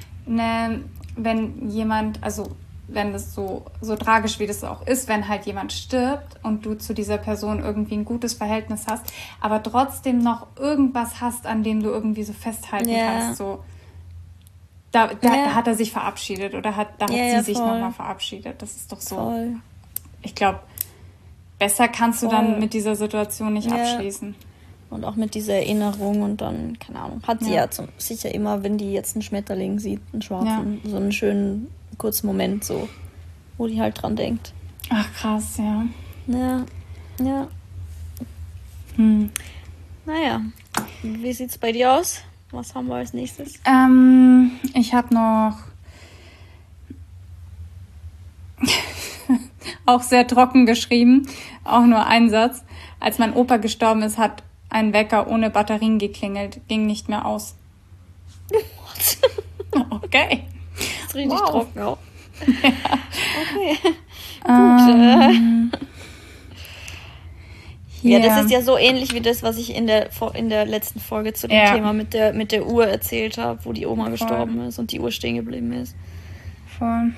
jemand, also wenn das so tragisch wie das auch ist, wenn halt jemand stirbt und du zu dieser Person irgendwie ein gutes Verhältnis hast, aber trotzdem noch irgendwas hast, an dem du irgendwie so festhalten kannst, so da hat er sich verabschiedet oder hat sie sich nochmal verabschiedet. Das ist doch so. Voll. Ich glaube, besser kannst du dann mit dieser Situation nicht abschließen. Und auch mit dieser Erinnerung und dann, keine Ahnung, hat sie sicher immer, wenn die jetzt einen Schmetterling sieht, einen schwarzen, so einen schönen kurzen Moment so, wo die halt dran denkt. Ach krass, ja. Ja. Naja, wie sieht's bei dir aus? Was haben wir als nächstes? Ich habe noch auch sehr trocken geschrieben, auch nur ein Satz. Als mein Opa gestorben ist, hat ein Wecker ohne Batterien geklingelt, ging nicht mehr aus. Okay. Das ist richtig trocken auch. Ja. Okay. Gut. Ja, das ist ja so ähnlich wie das, was ich in der letzten Folge zu dem Thema mit der Uhr erzählt habe, wo die Oma gestorben ist und die Uhr stehen geblieben ist. Voll.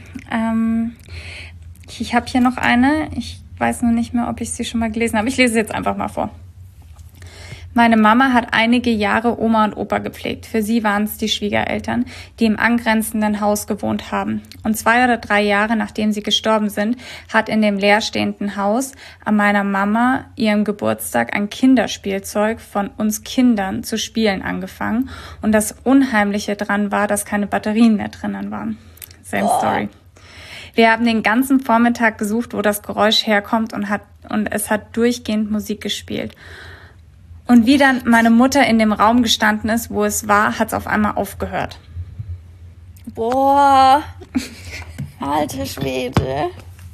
Ich habe hier noch eine. Ich weiß nur nicht mehr, ob ich sie schon mal gelesen habe. Ich lese sie jetzt einfach mal vor. Meine Mama hat einige Jahre Oma und Opa gepflegt. Für sie waren es die Schwiegereltern, die im angrenzenden Haus gewohnt haben. Und 2 oder 3 Jahre nachdem sie gestorben sind, hat in dem leerstehenden Haus an meiner Mama ihrem Geburtstag ein Kinderspielzeug von uns Kindern zu spielen angefangen. Und das Unheimliche dran war, dass keine Batterien mehr drinnen waren. Same Story. Wir haben den ganzen Vormittag gesucht, wo das Geräusch herkommt und es hat durchgehend Musik gespielt. Und wie dann meine Mutter in dem Raum gestanden ist, wo es war, hat es auf einmal aufgehört. Boah, alter Schwede.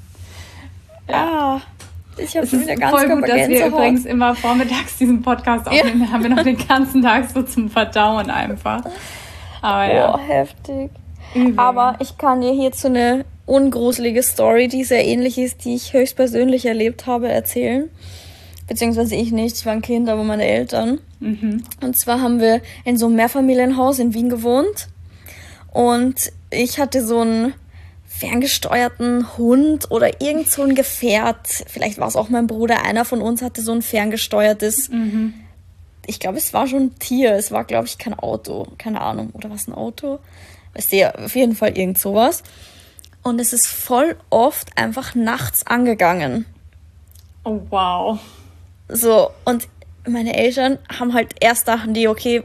Ja, ich habe schon wieder ganz voll gut, dass wir übrigens immer vormittags diesen Podcast aufnehmen. Dann haben wir noch den ganzen Tag so zum Verdauen einfach. Aber boah, heftig. Übel. Aber ich kann dir hierzu eine ungruselige Story, die sehr ähnlich ist, die ich höchstpersönlich erlebt habe, erzählen. Beziehungsweise ich nicht, ich war ein Kind, aber meine Eltern. Und zwar haben wir in so einem Mehrfamilienhaus in Wien gewohnt. Und ich hatte so einen ferngesteuerten Hund oder irgend so ein Gefährt. Vielleicht war es auch mein Bruder. Einer von uns hatte so ein ferngesteuertes, ich glaube, es war schon ein Tier. Es war, glaube ich, kein Auto. Keine Ahnung. Oder was, ein Auto? Weißt du, auf jeden Fall irgend sowas. Und es ist voll oft einfach nachts angegangen. Oh, wow. So, und meine Eltern haben halt erst dachten die, okay,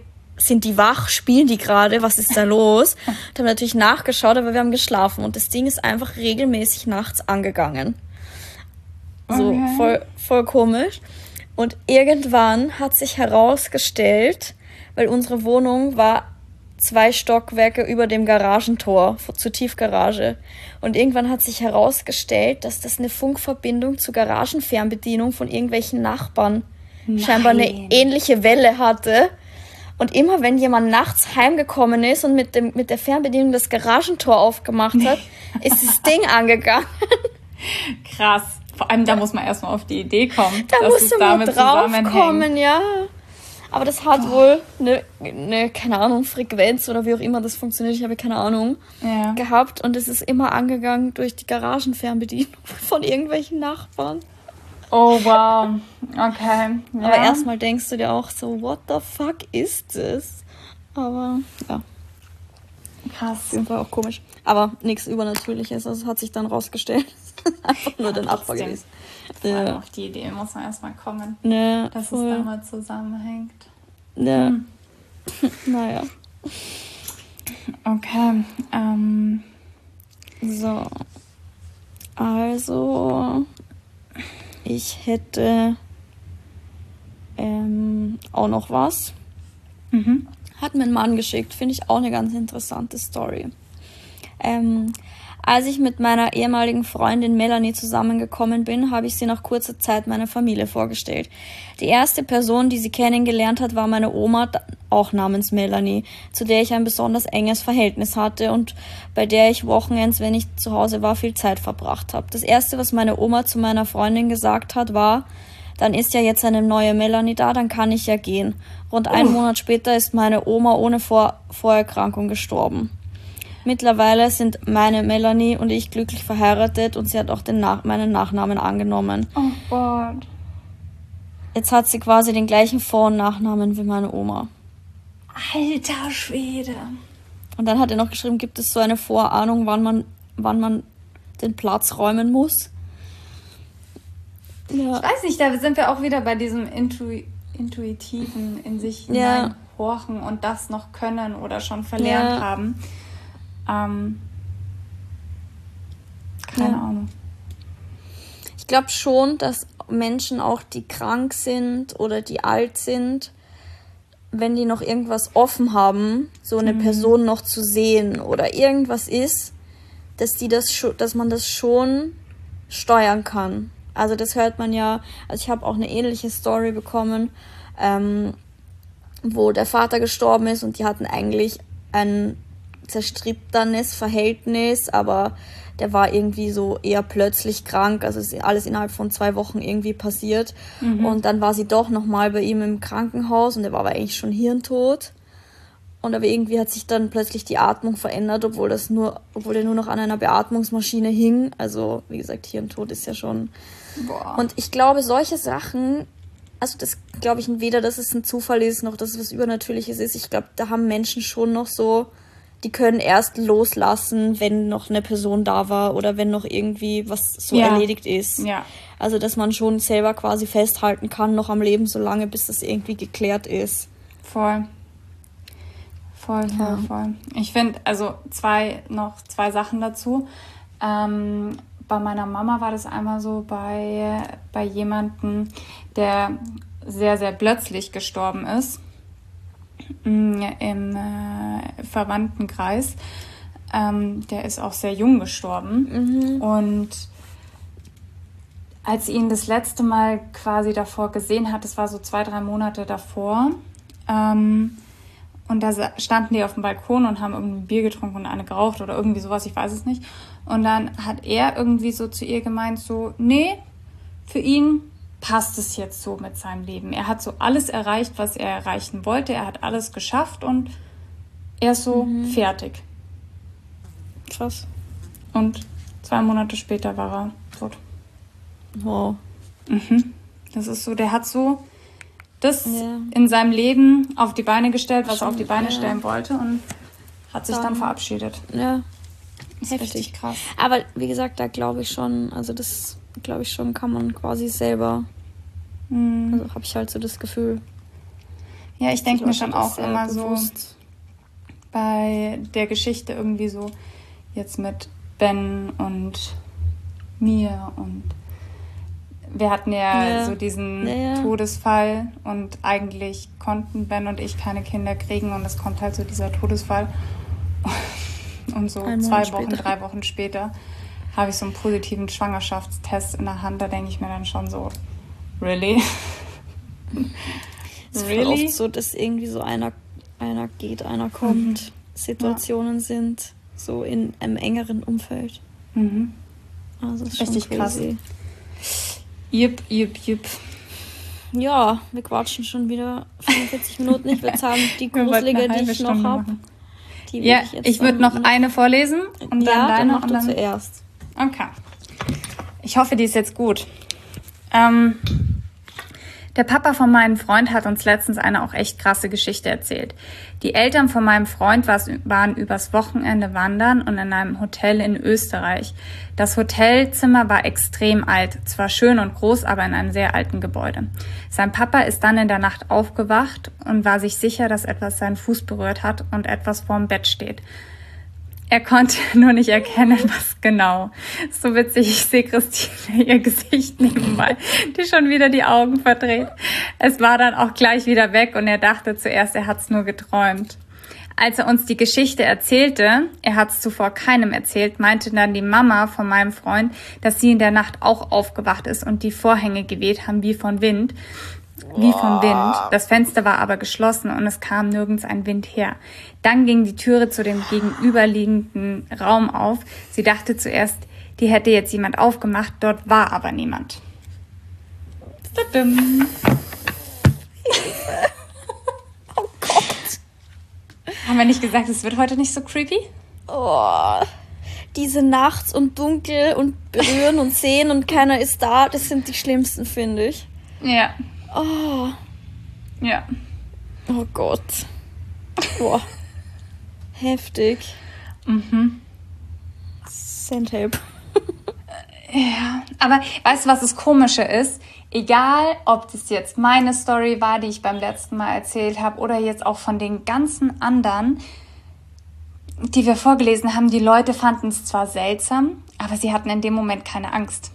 sind die wach? Spielen die gerade? Was ist da los? Und haben natürlich nachgeschaut, aber wir haben geschlafen. Und das Ding ist einfach regelmäßig nachts angegangen. So voll komisch. Und irgendwann hat sich herausgestellt, weil unsere Wohnung war 2 Stockwerke über dem Garagentor zur Tiefgarage. Und irgendwann hat sich herausgestellt, dass das eine Funkverbindung zur Garagenfernbedienung von irgendwelchen Nachbarn scheinbar eine ähnliche Welle hatte. Und immer wenn jemand nachts heimgekommen ist und mit der Fernbedienung das Garagentor aufgemacht hat, ist das Ding angegangen. Krass. Vor allem, da muss man erstmal auf die Idee kommen. Da musst du mal drauf kommen, ja. Aber das hat wohl eine, keine Ahnung, Frequenz oder wie auch immer das funktioniert, ich habe keine Ahnung, gehabt. Und es ist immer angegangen durch die Garagenfernbedienung von irgendwelchen Nachbarn. Oh, wow. Okay. Ja. Aber erstmal denkst du dir auch so, what the fuck ist das? Aber, ja. Krass. Auf jeden Fall auch komisch. Aber nichts Übernatürliches. Also hat sich dann rausgestellt. Einfach nur den Abbau gewesen. Ja. Auf die Idee muss man erstmal kommen. Ja, dass es damit zusammenhängt. Ja. Naja. Okay. So. Also, ich hätte auch noch was. Hat mir ein Mann geschickt. Finde ich auch eine ganz interessante Story. Als ich mit meiner ehemaligen Freundin Melanie zusammengekommen bin, habe ich sie nach kurzer Zeit meiner Familie vorgestellt. Die erste Person, die sie kennengelernt hat, war meine Oma, auch namens Melanie, zu der ich ein besonders enges Verhältnis hatte und bei der ich wochenends, wenn ich zu Hause war, viel Zeit verbracht habe. Das Erste, was meine Oma zu meiner Freundin gesagt hat, war: Dann ist ja jetzt eine neue Melanie da, dann kann ich ja gehen. Rund einen Monat später ist meine Oma ohne Vorerkrankung gestorben. Mittlerweile sind meine Melanie und ich glücklich verheiratet und sie hat auch meinen Nachnamen angenommen. Oh Gott. Jetzt hat sie quasi den gleichen Vor- und Nachnamen wie meine Oma. Alter Schwede. Und dann hat er noch geschrieben, gibt es so eine Vorahnung, wann man den Platz räumen muss? Ja. Ich weiß nicht, da sind wir auch wieder bei diesem Intuitiven in sich hineinhorchen und das noch können oder schon verlernt haben. Keine Ahnung. Ich glaube schon, dass Menschen auch, die krank sind oder die alt sind, wenn die noch irgendwas offen haben, so eine Person noch zu sehen oder irgendwas ist, dass man das schon steuern kann. Also das hört man ja, also ich habe auch eine ähnliche Story bekommen, wo der Vater gestorben ist und die hatten eigentlich ein zerstrittenes Verhältnis, aber der war irgendwie so eher plötzlich krank, also es ist alles innerhalb von 2 Wochen irgendwie passiert und dann war sie doch nochmal bei ihm im Krankenhaus und er war aber eigentlich schon hirntot und aber irgendwie hat sich dann plötzlich die Atmung verändert, obwohl er nur noch an einer Beatmungsmaschine hing, also wie gesagt, Hirntod ist ja schon... Boah. Und ich glaube, solche Sachen, also das glaube ich weder, dass es ein Zufall ist, noch dass es was Übernatürliches ist, ich glaube, da haben Menschen schon noch so... Die können erst loslassen, wenn noch eine Person da war oder wenn noch irgendwie was so erledigt ist. Ja. Also, dass man schon selber quasi festhalten kann, noch am Leben, so lange, bis das irgendwie geklärt ist. Voll. Ich finde, also noch zwei Sachen dazu. Bei meiner Mama war das einmal so bei jemandem, der sehr, sehr plötzlich gestorben ist. Im Verwandtenkreis. Der ist auch sehr jung gestorben. Und als sie ihn das letzte Mal quasi davor gesehen hat, das war so 2-3 Monate davor, und da standen die auf dem Balkon und haben irgendwie ein Bier getrunken und eine geraucht oder irgendwie sowas, ich weiß es nicht. Und dann hat er irgendwie so zu ihr gemeint, so, nee, für ihn passt es jetzt so mit seinem Leben. Er hat so alles erreicht, was er erreichen wollte. Er hat alles geschafft und er ist so fertig. Krass. Und 2 Monate später war er tot. Wow. Das ist so, der hat so das in seinem Leben auf die Beine gestellt, was er auf die Beine stellen wollte und hat sich dann verabschiedet. Ja. Das ist richtig krass. Aber wie gesagt, da glaube ich schon, also das glaube ich schon, kann man quasi selber, also habe ich halt so das Gefühl. Ja, ich denke mir schon auch immer bewusst. So bei der Geschichte irgendwie so jetzt mit Ben und mir und wir hatten ja so diesen Todesfall und eigentlich konnten Ben und ich keine Kinder kriegen und es kommt halt so dieser Todesfall und so 2 Wochen, 3 Wochen später habe ich so einen positiven Schwangerschaftstest in der Hand, da denke ich mir dann schon so, really? Es ist voll oft so, dass irgendwie so einer geht, einer kommt, Situationen sind so in einem engeren Umfeld. Mhm. Also das ist richtig schon crazy. Krass. Jupp. Ja, wir quatschen schon wieder 45 Minuten. Ich würde sagen, die gruselige, die ich noch habe, die würde ich würde noch eine vorlesen und dann deine. Dann mach du zuerst. Okay. Ich hoffe, die ist jetzt gut. Der Papa von meinem Freund hat uns letztens eine auch echt krasse Geschichte erzählt. Die Eltern von meinem Freund waren übers Wochenende wandern und in einem Hotel in Österreich. Das Hotelzimmer war extrem alt, zwar schön und groß, aber in einem sehr alten Gebäude. Sein Papa ist dann in der Nacht aufgewacht und war sich sicher, dass etwas seinen Fuß berührt hat und etwas vorm Bett steht. Er konnte nur nicht erkennen, was genau. So witzig, ich sehe Christine ihr Gesicht nebenbei, die schon wieder die Augen verdreht. Es war dann auch gleich wieder weg und er dachte zuerst, er hat's nur geträumt. Als er uns die Geschichte erzählte, er hat's zuvor keinem erzählt, meinte dann die Mama von meinem Freund, dass sie in der Nacht auch aufgewacht ist und die Vorhänge geweht haben wie vom Wind. Das Fenster war aber geschlossen und es kam nirgends ein Wind her. Dann ging die Türe zu dem gegenüberliegenden Raum auf. Sie dachte zuerst, die hätte jetzt jemand aufgemacht, dort war aber niemand. Oh Gott. Haben wir nicht gesagt, es wird heute nicht so creepy? Oh, diese nachts und dunkel und berühren und sehen und keiner ist da, das sind die schlimmsten, finde ich. Ja. Oh. Ja. Oh Gott. Boah. Heftig. Send help. Ja, aber weißt du, was das Komische ist? Egal, ob das jetzt meine Story war, die ich beim letzten Mal erzählt habe, oder jetzt auch von den ganzen anderen, die wir vorgelesen haben, die Leute fanden es zwar seltsam, aber sie hatten in dem Moment keine Angst.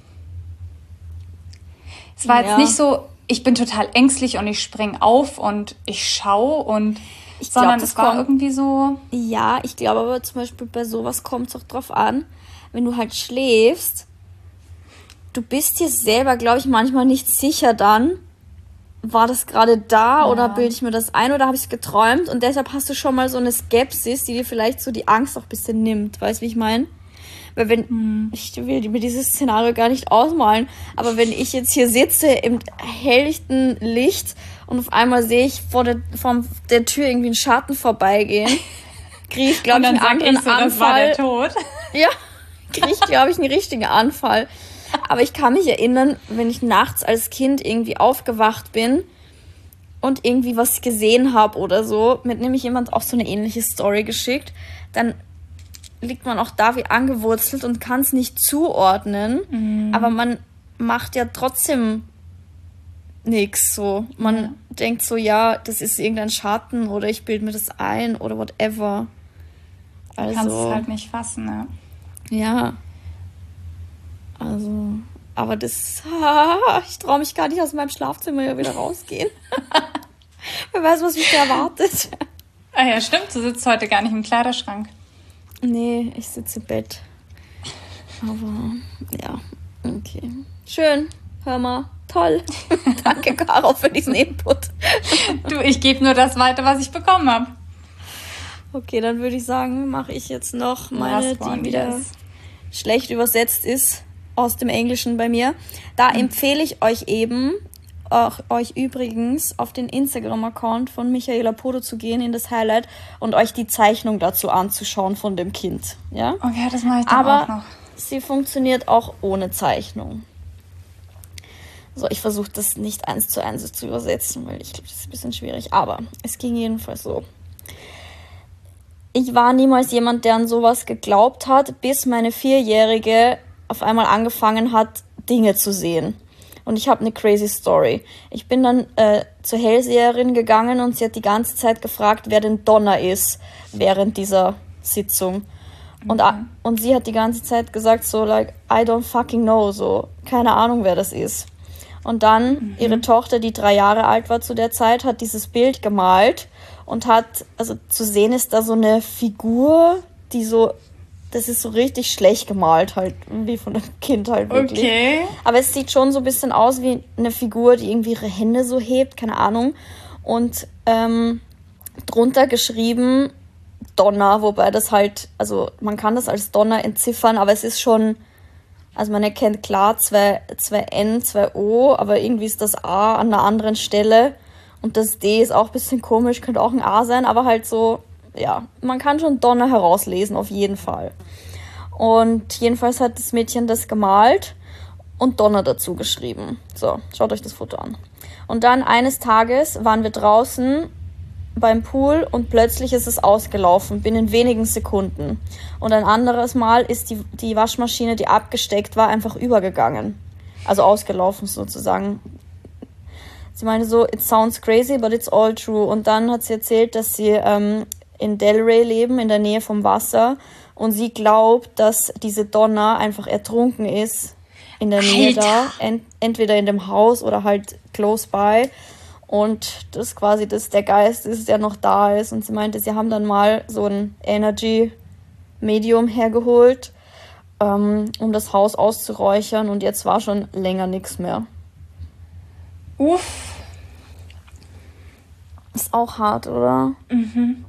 Es war jetzt nicht so, ich bin total ängstlich und ich spring auf und ich schaue und sondern es war irgendwie so. Ja, ich glaube aber zum Beispiel bei sowas kommt es auch drauf an, wenn du halt schläfst, du bist dir selber, glaube ich, manchmal nicht sicher dann, war das gerade da oder bilde ich mir das ein oder habe ich es geträumt und deshalb hast du schon mal so eine Skepsis, die dir vielleicht so die Angst auch ein bisschen nimmt, weißt du, wie ich meine? Weil wenn, ich will mir dieses Szenario gar nicht ausmalen, aber wenn ich jetzt hier sitze im helllichten Licht und auf einmal sehe ich vor der Tür irgendwie einen Schatten vorbeigehen, kriege ich, glaube ich, einen anderen Anfall. Das war der Tod. Ja, kriege ich, glaube ich, einen richtigen Anfall. Aber ich kann mich erinnern, wenn ich nachts als Kind irgendwie aufgewacht bin und irgendwie was gesehen habe oder so, mit nämlich jemand auch so eine ähnliche Story geschickt, dann liegt man auch da wie angewurzelt und kann es nicht zuordnen, aber man macht ja trotzdem nichts so. Man denkt so, ja, das ist irgendein Schatten oder ich bilde mir das ein oder whatever. Also, du kannst es halt nicht fassen, ne? Ja. Also, aber das, ich traue mich gar nicht aus meinem Schlafzimmer hier wieder rausgehen. Wer weiß, was mich da erwartet. Ah ja, stimmt, du sitzt heute gar nicht im Kleiderschrank. Nee, ich sitze im Bett. Aber, ja, okay. Schön, hör mal, toll. Danke, Caro, für diesen Input. Du, ich gebe nur das weiter, was ich bekommen habe. Okay, dann würde ich sagen, mache ich jetzt noch meine, die wieder schlecht übersetzt ist, aus dem Englischen bei mir. Da empfehle ich euch eben, euch übrigens auf den Instagram-Account von Michaela Podo zu gehen, in das Highlight, und euch die Zeichnung dazu anzuschauen von dem Kind. Ja? Okay, das mache ich dann auch noch. Sie funktioniert auch ohne Zeichnung. So, ich versuche das nicht 1:1 zu übersetzen, weil ich glaube, das ist ein bisschen schwierig. Aber es ging jedenfalls so. Ich war niemals jemand, der an sowas geglaubt hat, bis meine 4-Jährige auf einmal angefangen hat, Dinge zu sehen. Und ich habe eine crazy Story. Ich bin dann zur Hellseherin gegangen und sie hat die ganze Zeit gefragt, wer denn Donna ist während dieser Sitzung. Und sie hat die ganze Zeit gesagt so, like, I don't fucking know, so, keine Ahnung, wer das ist. Und dann ihre Tochter, die 3 Jahre alt war zu der Zeit, hat dieses Bild gemalt und hat, also zu sehen ist da so eine Figur, die so, das ist so richtig schlecht gemalt halt, wie von einem Kind halt wirklich. Okay. Aber es sieht schon so ein bisschen aus wie eine Figur, die irgendwie ihre Hände so hebt, keine Ahnung. Und drunter geschrieben Donna, wobei das halt, also man kann das als Donna entziffern, aber es ist schon, also man erkennt klar zwei N, 2 O, aber irgendwie ist das A an einer anderen Stelle und das D ist auch ein bisschen komisch, könnte auch ein A sein, aber halt so, ja, man kann schon Donna herauslesen, auf jeden Fall. Und jedenfalls hat das Mädchen das gemalt und Donna dazu geschrieben. So, schaut euch das Foto an. Und dann eines Tages waren wir draußen beim Pool und plötzlich ist es ausgelaufen, binnen wenigen Sekunden. Und ein anderes Mal ist die Waschmaschine, die abgesteckt war, einfach übergegangen. Also ausgelaufen sozusagen. Sie meinte so, it sounds crazy, but it's all true. Und dann hat sie erzählt, dass sie in Delray leben, in der Nähe vom Wasser. Und sie glaubt, dass diese Donna einfach ertrunken ist in der Nähe da. Entweder in dem Haus oder halt close by. Und das quasi der Geist ist, der noch da ist. Und sie meinte, sie haben dann mal so ein Energy-Medium hergeholt, um das Haus auszuräuchern. Und jetzt war schon länger nichts mehr. Uff. Ist auch hart, oder? Mhm.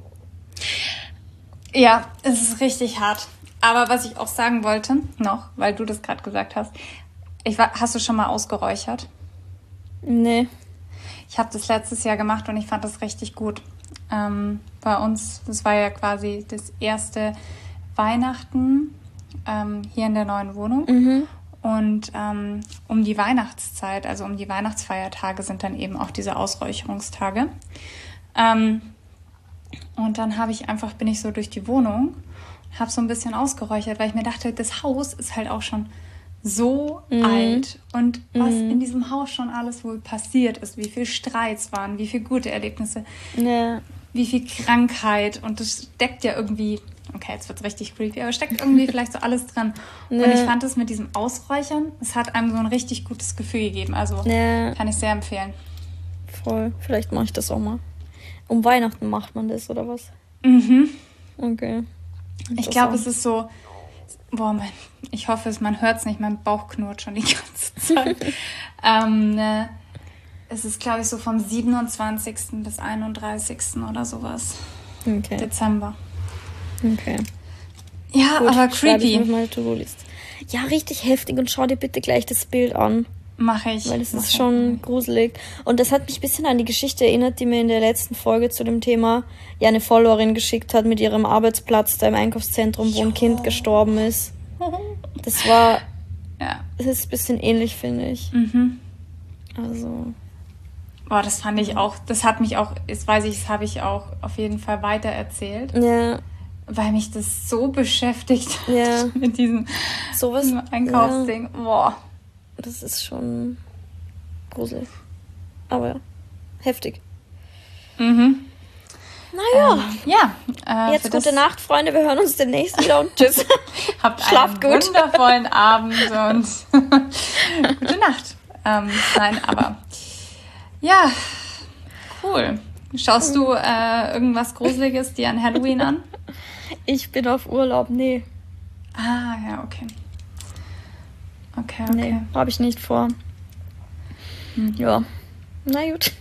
Ja, es ist richtig hart. Aber was ich auch sagen wollte, noch, weil du das gerade gesagt hast, hast du schon mal ausgeräuchert? Nee. Ich habe das letztes Jahr gemacht und ich fand das richtig gut. Bei uns, das war ja quasi das erste Weihnachten hier in der neuen Wohnung. Mhm. Und um die Weihnachtszeit, also um die Weihnachtsfeiertage sind dann eben auch diese Ausräucherungstage. Und dann bin ich so durch die Wohnung, habe so ein bisschen ausgeräuchert, weil ich mir dachte, das Haus ist halt auch schon so alt. Und was in diesem Haus schon alles wohl passiert ist, wie viel Streits waren, wie viel gute Erlebnisse, wie viel Krankheit. Und das steckt ja irgendwie, okay, jetzt wird's richtig creepy, aber steckt irgendwie vielleicht so alles drin. Und ich fand es mit diesem Ausräuchern, es hat einem so ein richtig gutes Gefühl gegeben. Also kann ich sehr empfehlen. Voll, vielleicht mache ich das auch mal. Um Weihnachten macht man das, oder was? Mhm. Okay. Ich glaube, es ist so, ich hoffe, man hört es nicht, mein Bauch knurrt schon die ganze Zeit. Es ist, glaube ich, so vom 27. bis 31. oder sowas. Okay. Dezember. Okay. Ja, gut, aber creepy. Ich mit meiner To-Do-List. Ja, richtig heftig und schau dir bitte gleich das Bild an. Mache ich. Weil das ist schon gruselig. Und das hat mich ein bisschen an die Geschichte erinnert, die mir in der letzten Folge zu dem Thema eine Followerin geschickt hat mit ihrem Arbeitsplatz da im Einkaufszentrum, wo ein Kind gestorben ist. Das war... Ja. Das ist ein bisschen ähnlich, finde ich. Mhm. Also... Boah, das fand ich auch... Das hat mich auch... Das habe ich auch auf jeden Fall weitererzählt. Ja. Weil mich das so beschäftigt hat mit diesem Einkaufsding. Ja. Boah. Das ist schon gruselig. Aber ja, heftig. Mhm. Naja. Jetzt gute Nacht, Freunde. Wir hören uns demnächst wieder und tschüss. Habt einen wundervollen Abend und gute Nacht. Nein, aber ja, cool. Schaust du irgendwas Gruseliges dir an Halloween an? Ich bin auf Urlaub, nee. Ah, ja, okay. Okay. Nee, habe ich nicht vor. Ja, na gut.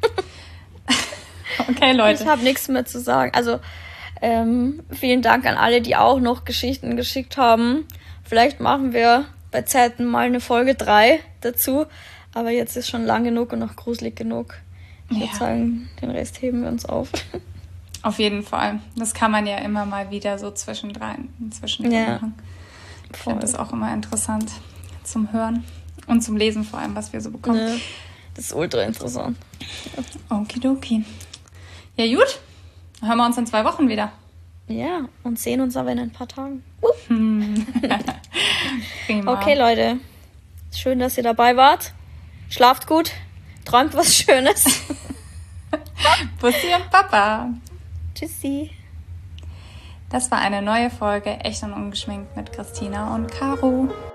Okay, Leute. Ich habe nichts mehr zu sagen. Also, vielen Dank an alle, die auch noch Geschichten geschickt haben. Vielleicht machen wir bei Zeiten mal eine Folge 3 dazu. Aber jetzt ist schon lang genug und noch gruselig genug. Ich würde sagen, den Rest heben wir uns auf. Auf jeden Fall. Das kann man ja immer mal wieder so zwischendrin machen. Ich finde das auch immer interessant zum Hören und zum Lesen vor allem, was wir so bekommen. Ja, das ist ultra interessant. Okidoki. Ja gut, dann hören wir uns in 2 Wochen wieder. Ja, und sehen uns aber in ein paar Tagen. Prima. Okay, Leute. Schön, dass ihr dabei wart. Schlaft gut, träumt was Schönes. Bussi und Papa. Tschüssi. Das war eine neue Folge Echt und Ungeschminkt mit Christina und Caro.